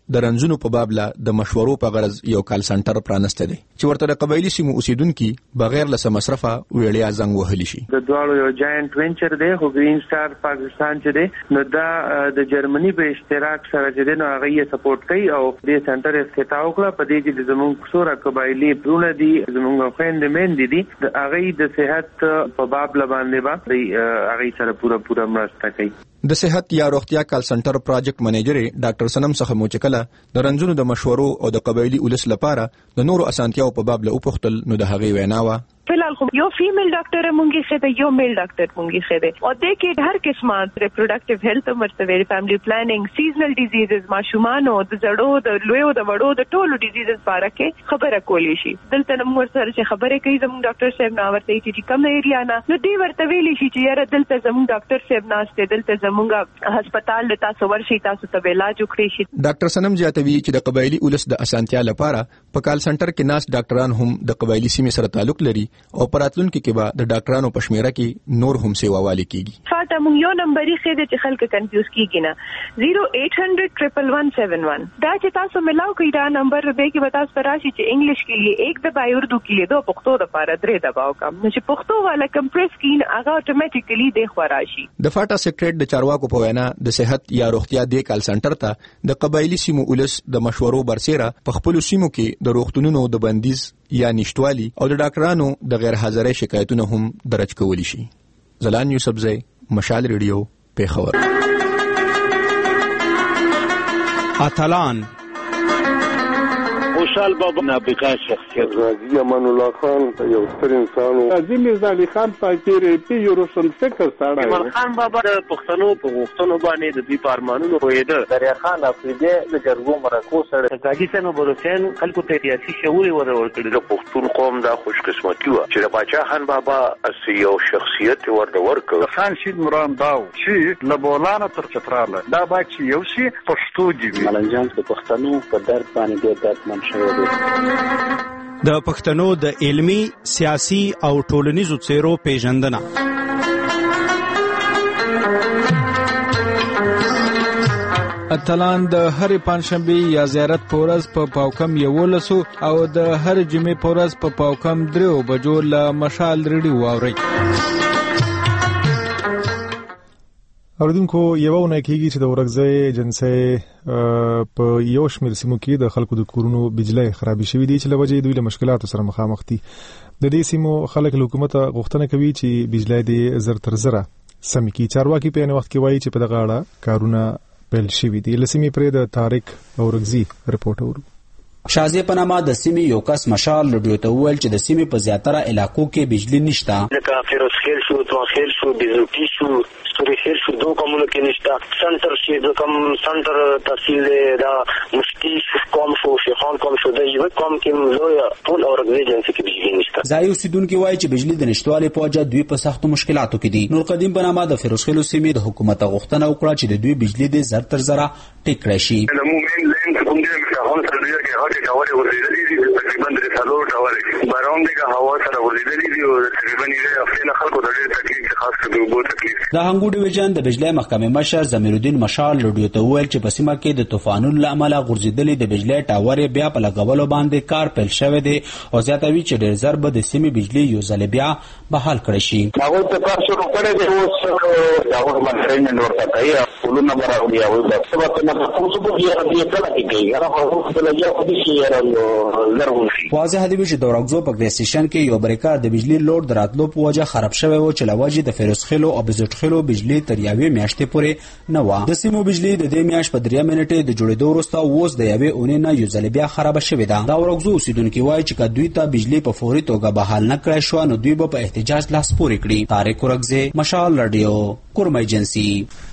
د رنځونو په باب لا د مشورو په غرض یو کال سنټر پرانسته دی چې ورته د قبایلی سیمو اوسیدونکو بغیر له مصرفه ویړیا زنګ وهلی شي. د دوالو یو جاینټ وینچر دی خو گرین سٹار پاکستان چې دی نو دا د جرمني په اشتراک سره چې دی نو هغه یې سپورټ کوي او د سنټر افتتاح وکړه. په دې کې زموږ څوره قبایلی برونه دي زموږ خويندې مین دي د هغه د صحت په باب لباندې باندې هغه سره پورا پورا مرسته کوي. د صحت یا روغتیا کال سنټر پروجیکټ منیجر ډاکټر سنم څخه مو چکله د رنځونو د مشورو او د قبایلی ولس لپاره د نورو اسانتیاو په باب له وپختل نو د هغه ویناوه فلحال خو یو فیمیل ډاکټر مونږی خده یو میل ډاکټر مونږی خده او د کې هر قسمه ریپروډکټیو هیلث مرسته فیملی پلانینګ سیزنل ډیزیزز ماشومان او د زړو د لویو د وړو د ټولو ډیزیزز باره کې خبره کولی شي. دلته موږ سره چې خبره کوي زموږ ډاکټر صاحب نو ورته چې کوم ایریا نه نو دی ورته ویلی شي چې یاره دلته زموږ ډاکټر صاحب ناشته دلته زموږ هسپتال د تاسو ورشي تاسو ته علاج وکړي شي. ډاکټر سنم زیاتوي چې د قبایلی ولس د اسانتیا لپاره په کال سنټر کې ناس ډاکټران هم د قبایلی سیمې سره تعلق لري او پراتلونکو کې به د ډاکټرانو په شمیره کې نور هم سیوا والی کیږي. فاته مونږ یو نمبر یې خېده چې خلک کنفیوز کیږي نه زیرو ایٹ ہنڈریڈ ٹریپل ون سیون ون دا چې تاسو ملاو کړئ دا نمبر به کې به تاسو راشي چې انګلیش کې لیے ایک دبای اردو کې لیے دو پښتو د پاره درې دباو کم نو چې پښتو والا کمپریس کین هغه اتوماتیکلی د خوراشي. د فاټا سیکریټ د چارواکو په وینا د صحت یا روغتیا د کال سنټر ته د قبایلی سیمو ولس د مشورو برسېره په خپل سیمو کې د روغتونونو د بندیز یا نشټوالي او د ډاکټرانو د غیر حاضرۍ شکایتونه هم درج کولی شي. زلان یوسفزئی مشال ریډیو پیښور. اتلان خوشحال بابا نابغه شخصیت غازی امان الله خان یو ستر انسان و قاضي میرزا علي خان پاکيري پی یو روشن فکر سره امان خان بابا د پښتنو په غوښتنو باندې د دې پارمانونو پوهیده. دریا خان افریدي د جرګو مرکو سره قاضي سنو بروسین خلکو ته سیاسي شعور ورورکړي. د پښتون قوم دا خوش قسمتي و چې د باچا خان بابا اسی یو شخصیت ورته ورکړ. خان شید مرام داو چې لبولانه تر چتراله دا باچ یو شي پښتو دی ملنجان د پښتنو په درد باندې ډېر درد من د پښتنو د علمی سیاسي او ټولنیزو څیرو پیژندنه. اتلان د هر پنځشنبه یا زیارت پورز په پاوکم یولسو او د هر جمعې پورز په پاوکم درو بجو له مشال ریډیو واوري. اوردونکو یو ونه کېږي چې د ورغځي جنسي په یو شمېر سیمو کې د خلکو د کورونو بجلی خرابې شوې دي چې لوجه دوی له مشکلاتو سره مخامخ دي. د دې سیمو خلک له حکومت غوښتنه کوي چې بجلی د زر تر زره سم کی. چارواکي په ان وخت کې وایي چې په دغه اړه کارونه پیل شوي دي. لسمې پرې د طارق اورغزي رپورټ اورو. شازی پنامه د سیمې یو کس مشال رډیو ته وویل چې د سیمې په زیاتره علاقو کې بجلی نشته. لکه فیروزخیل شو، ترانخیل شو، بیزوټي شو، ستوريخیل شو، دوه کومونو کې نشته. سنټر چې د کوم سنټر تحصیل دا مفتی قوم شو، شیخان قوم شو، د یو قوم کې لوی ټول اورګزي جنسي کې بجلی نشته. ځای اوسیدونکو وایي چې بجلی د نشټوالي په وجه دوی په سختو مشکلاتو کې دي. نور قدیم پنامه د فیروزخیل سیمې د حکومت غوښتنه وکړه چې د دوی بجلی د زر تر زره ټیک کړي شي. تقریبا د څلور ډول باران دغه هوا سره ولېدلې دي او تقریبا یې افغان خلکو د ډېر تکلیف خاص کړو بو تکلیف. د هنګو ډیویژن د بجلی محکمې مشر زمیر الدین مشال رډیو ته وویل چې په سیمه کې د طوفانونو لامل غورځېدلې د بجلی ټاور بیا په لګولو باندې کار پیل شوی دی او زیاتوي چې ډېر زر به د سیمې بجلی یو ځل بیا بحال کړي شي. هغه ته کار شروع کړی دی اوس دا هغه منځرین ورته کوي ټولنه براوي او د څه په تاسو په یاره دی کله کې هغه خو په لږه خو دي یاره واضح دی چې د اورګزو په ګریس سټیشن کې یو بریکار د بجلی لوډ دراتلو په وجه خراب شوی و چې لواجی د فیروزخیل او بیزوټخیل بجلی تر یوې میاشتې پورې نه و. د سیمو بجلی د دې میاشت په درې منټې د جوړېدو وروسته اوس د یوې اونۍ نه یو ځل بیا خراب شوې ده. دا اورګزو اوسیدونکو وایي چې کله دوی ته بجلی په فوري توګه بحال نه کړای شو نو دوی به په احتجاج لاس پورې کړي. طارق اورګزي مشال رادیو کورم ایجنسی.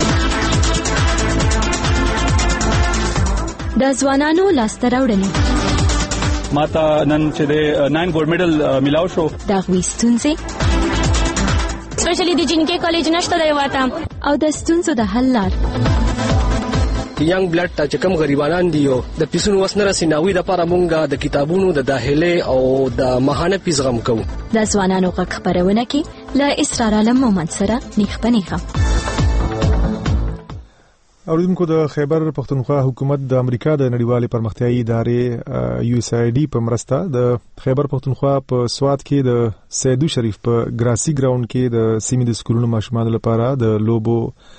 د ځوانانو لاسته راوړنې ماته نن چې د ناین ګولډ میډل ملاو شو دا غوي ستونزې سپیشلی د جنکې کالج نشته دی واته او د ستونزو د حل لار ینګ بلډ ته چې کوم غریبانان دي او د پیسونو وسنه سیناوي د لپاره مونږه د کتابونو د داخله او د ماهانه پیس غم کوو. د ځوانانو غږ خبرونه کې له اسرار علم مومند سره نیخ پنیخه. اوریدونکو د خیبر پختونخوا حکومت د امریکا د نړیوالې پرمختیایي ادارې یو ایس آی ډي په مرسته د خیبر پختونخوا په سوات کې د سیدو شریف په ګراسي ګراوند کې د سیمې د سکولونو ماشومانو لپاره د لوبو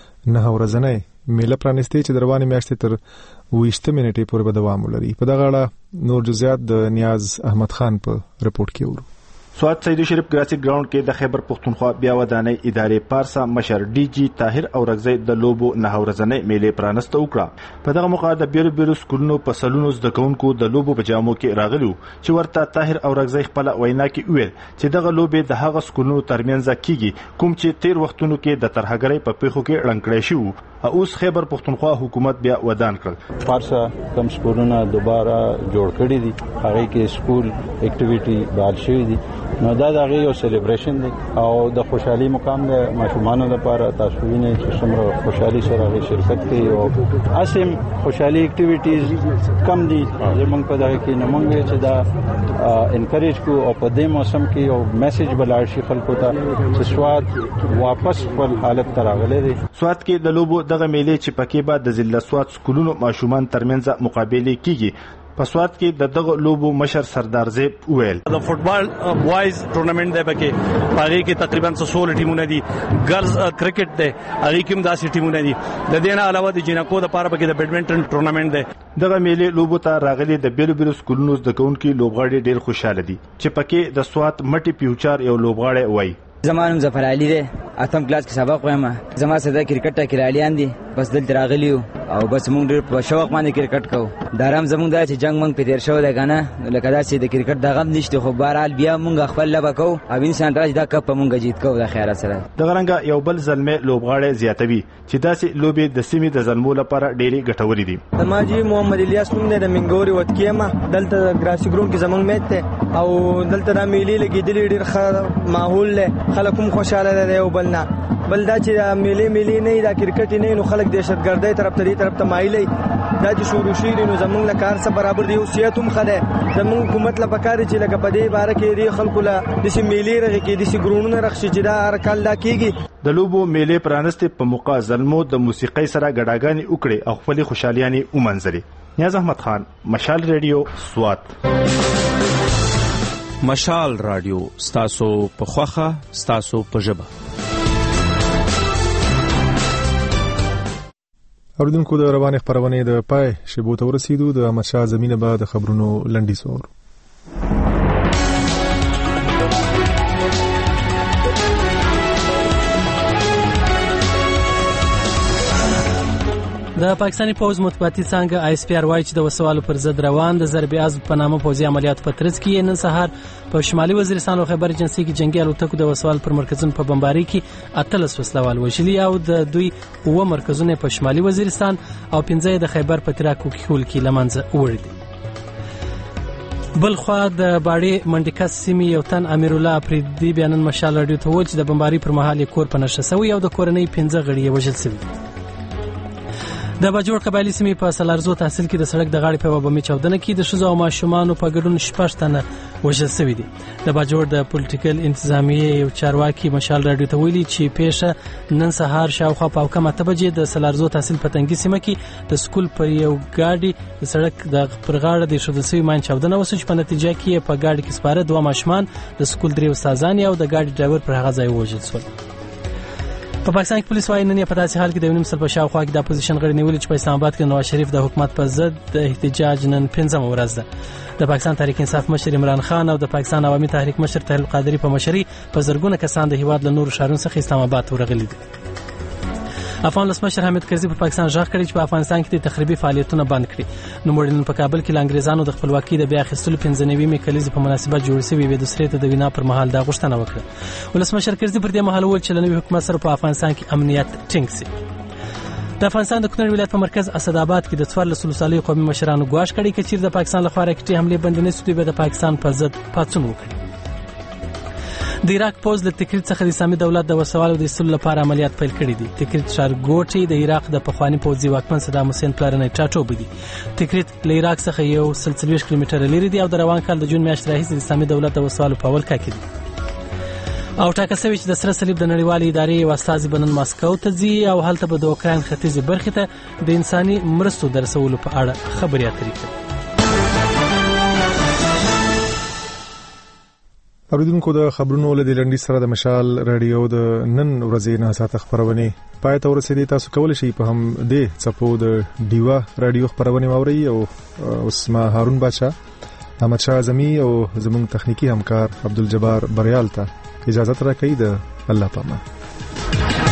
نه ورځنۍ میله پرانیستې چې د روانې میاشتې تر ویشت منټې پورې به دوام ولري. په دغه اړه نور جزئیات د نیاز احمد خان په رپورت کې ورو. سوات سیدو شریف ګراسي ګراوند کې د خیبر پختونخوا بیا ودانۍ ادارې پارسا مشر ډي جی طاهر اورغزی د لوبو نه ورځنۍ میلې پرانسته وکړه. په دغه موقع د بیرو بیرو سکولونو په سلونو زده کوونکو د لوبو په جامو کې راغلي چې ورته طاهر اورغزی خپل وینا کې ویل چې دغه لوبې د هغه سکولونو ترمنځ کیږي کوم چې تیر وختونو کې د ترهګرۍ په پیښو کې ړنګړې شو. اوس خیبر پختونخوا حکومت بیا ودان کړل. پارسا کم سکولونه دوباره جوړ کړي دي، هغه کې سکول اکټیویټي بحال شوی دي. نو دا دغه یو سلیبریشن دی او د خوشحالي مقام د ماشومانو لپاره. تاسو وینئ چې څومره خوشحالي سره هغه شرکت کوي او اسیم خوشحالي اکټیویټیز کم دي. زمونږ په دغه کې نه مونږ چې دا انکریج کو او په دې موسم کې یو میسج بلار شي خلکو ته چې سوات واپس خپل حالت ته راغلی دی. سوات کې د لوبو دغه میلې چې پکې به د ضلع سوات سکولونو ماشومان ترمنځ مقابله کیږي. په سوات کې د دغه لوبو مشر سردار زیب ویل د فوټبال بوایز ټورنمنت دی، پکې هغه کې تقریبا څو ټیمونه دي. ګرلز کرکټ دی، هغه کې هم داسې ټیمونه دي. د دې نه علاوه د جنکو د لپاره پکې د بیډمنټن ټورنمنت دی. دغه میلې لوبو ته راغلي د بیرو بیرو سکولونو زده کوونکي لوبغاړي ډېر خوشاله دي چې پکې د سوات مټي فیوچر یو لوبغاړی وایي. زمانم ظفر علي دی، اتم کلاس کې سبق وایم. زما سره کرکټ ته کرالیان دي، بس دلته راغلی او بس موږ ډېر په شوق باندې کرکټ کوو. دا رام زموږ دا چې جنگ موږ په تیر شو دی کنه، لکه دا چې د کرکټ دغه نشته، خو بهرحال بیا موږ خپل لبه کوو او انسان راځي دا کپ موږ جیت کوو د خیال سره. دغه رنګه یو بل زلمه لوبغاړی زیاتوي چې داسې لوبې د سیمې د زلمو لپاره ډېری ګټورې دي. زماجي محمد الیاس نوم دی، د منګوري وتکیما. دلته ګراسي ګراوند کې زموږ میچ دی او دلته دا میلې لګېدلې، ډېر ښه ماحول دی، خلک هم خوشاله دي یو بل نه. بل دا چې میلې میلې نه دا کرکټ نه نو خلک دهشتګردۍ طرف ته دې طرف ته مایلي. دا چې شروع شي نو زمونږ له کار سره برابر دی. صحت هم خده زمونږ حکومت له پکاره چې لکه په دې باره کې دی خلکو له د سیمې میلې رغې کې د سیمې ګرونونه رخصي چې دا هر کال دا کیږي. د لوبو میلې پرانسته په موقع زلمو د موسیقۍ سره غډاګانې وکړي او خپل خوشحالياني ومنځري. نیاز احمد خان، مشال ریډیو، سوات. مشال رادیو ستاسو په خوخه ستاسو په ژبه. اوریدونکو د روانې خبرونه د پای شیبو ته ورسېدو. د احمد شاه زمینه به د خبرونو لنډیز وورو. د پاکستاني پوز مطبوعاتي څانګه آی اس پی آر وايي چې د وسوالو پر ضد روان د ضرب عزم په نامه پوځي عملیاتو په ترڅ کې نن سهار په شمالي وزیرستان او خیبر ایجنسي کې جنگي الوتکو د وسوال پر مرکزونو په بمباري کې اتلس وسلوال وژلي او د دوی اوه مرکزونه په شمالي وزیرستان او پنځه د خیبر په تراکو کې خول کې لمنځه وړي دي. بل خو د باړې منډیکس سیمې یو تن امیر الله افریدي بیانن مشال رادیو ته وویل چې د بمباري پر مهال کور په نشه شوی او د کورنۍ پنځه غړي وژل شوي. د باجوړ قبایلی سیمې په سلارزو تحصیل کې د سړک د غاړې په بمي چاودنه کې د ښځو او ماشومانو په ګډون شپږ تنه وژل شوي دي. د باجوړ د پولیټیکل انتظامیې یو چارواکي مشال رادیو ته ویلي چې پیښه نن سهار شاوخوا په کم اته بجې د سلارزو تحصیل په تنګي سیمه کې د سکول پر یو ګاډي د سړک د پر غاړه د شودل شوی مان چاودنه وسو چې په نتیجه کې په ګاډي کې سپاره دوه ماشومان د سکول درې استادان او د ګاډي ډرایور پر هغه ځای وژل شول. په پاکستان کې پولیس وايي نن په داسې حال کې د ونیم سل په شاوخوا کې د اپوزیشن غړي نیولې چې په اسلام آباد کې نواز شریف د حکومت په ضد د احتجاج نن پنځمه ورځ ده. د پاکستان تحریک انصاف مشر عمران خان او د پاکستان عوامي تحریک مشر طاهر القادری په مشرۍ په زرګونه کسان د هیواد له نورو ښارونو څخه اسلام آباد ورغلي دي. افغان ولسمشر حامد کرزي په پاکستان ژغ کړی چې په افغانستان کې د تخریبي فعالیتونه بند کړي. نو مړینن په کابل کې لانګریزانو د خپلواکۍ د بیا اخیستلو پنځه نوي کلیزې په مناسبت جوړ شوی وي د سریت د وینا پر مهال دا غوښتنه وکړه. ولسمشر کرزي پر دې مهال وویل چې نوی حکومت سره په افغانستان کې امنیت ټینګ شي. د افغانستان د کونړ ولایت په مرکز اسداباد کې د څوارلس ولسوالۍ قومي مشرانو ګواښ کړی چې د پاکستان لخوا راکټي حمله بند نه شي به د پاکستان په ضد پاڅون وکړي. د عراق پوز له تکریت څخه د اسلامي دولت د وسوالو د ایستلو لپاره عملیات پیل کړي دي. تکریت ښارګوټي د عراق د پخوانی پوځي واکمن صدام حسین پلرنی ټاټوبه دي. تکریت له عراق څخه یو سل څلوېښت کیلومتره لري دی او د روان کال د جون میاشتې راهیسې د اسلامي دولت د وسوالو په اول کې دي. او ټاکل شوی چې د سره صلیب د نړیوالې ادارې یو استازي بنن ماسکو ته ځي او هلته به د اوکراین ختیځې برخې ته د انساني مرستو د رسولو په اړه خبرې اترې کوي. اوریدونکو د خبرونو له لنډي سره د مشال رادیو د نن ورځې نه ساعت خبرونه پای ته ورسېدي. تاسو کولای شئ په هم دې چپو د ډیوا رادیو خبرونه واورئ او اسما هارون بچا احمد شاه اعظمي او زموږ تخنیکی همکار عبدالجبار بریال ته اجازه راکړئ. د الله پامان.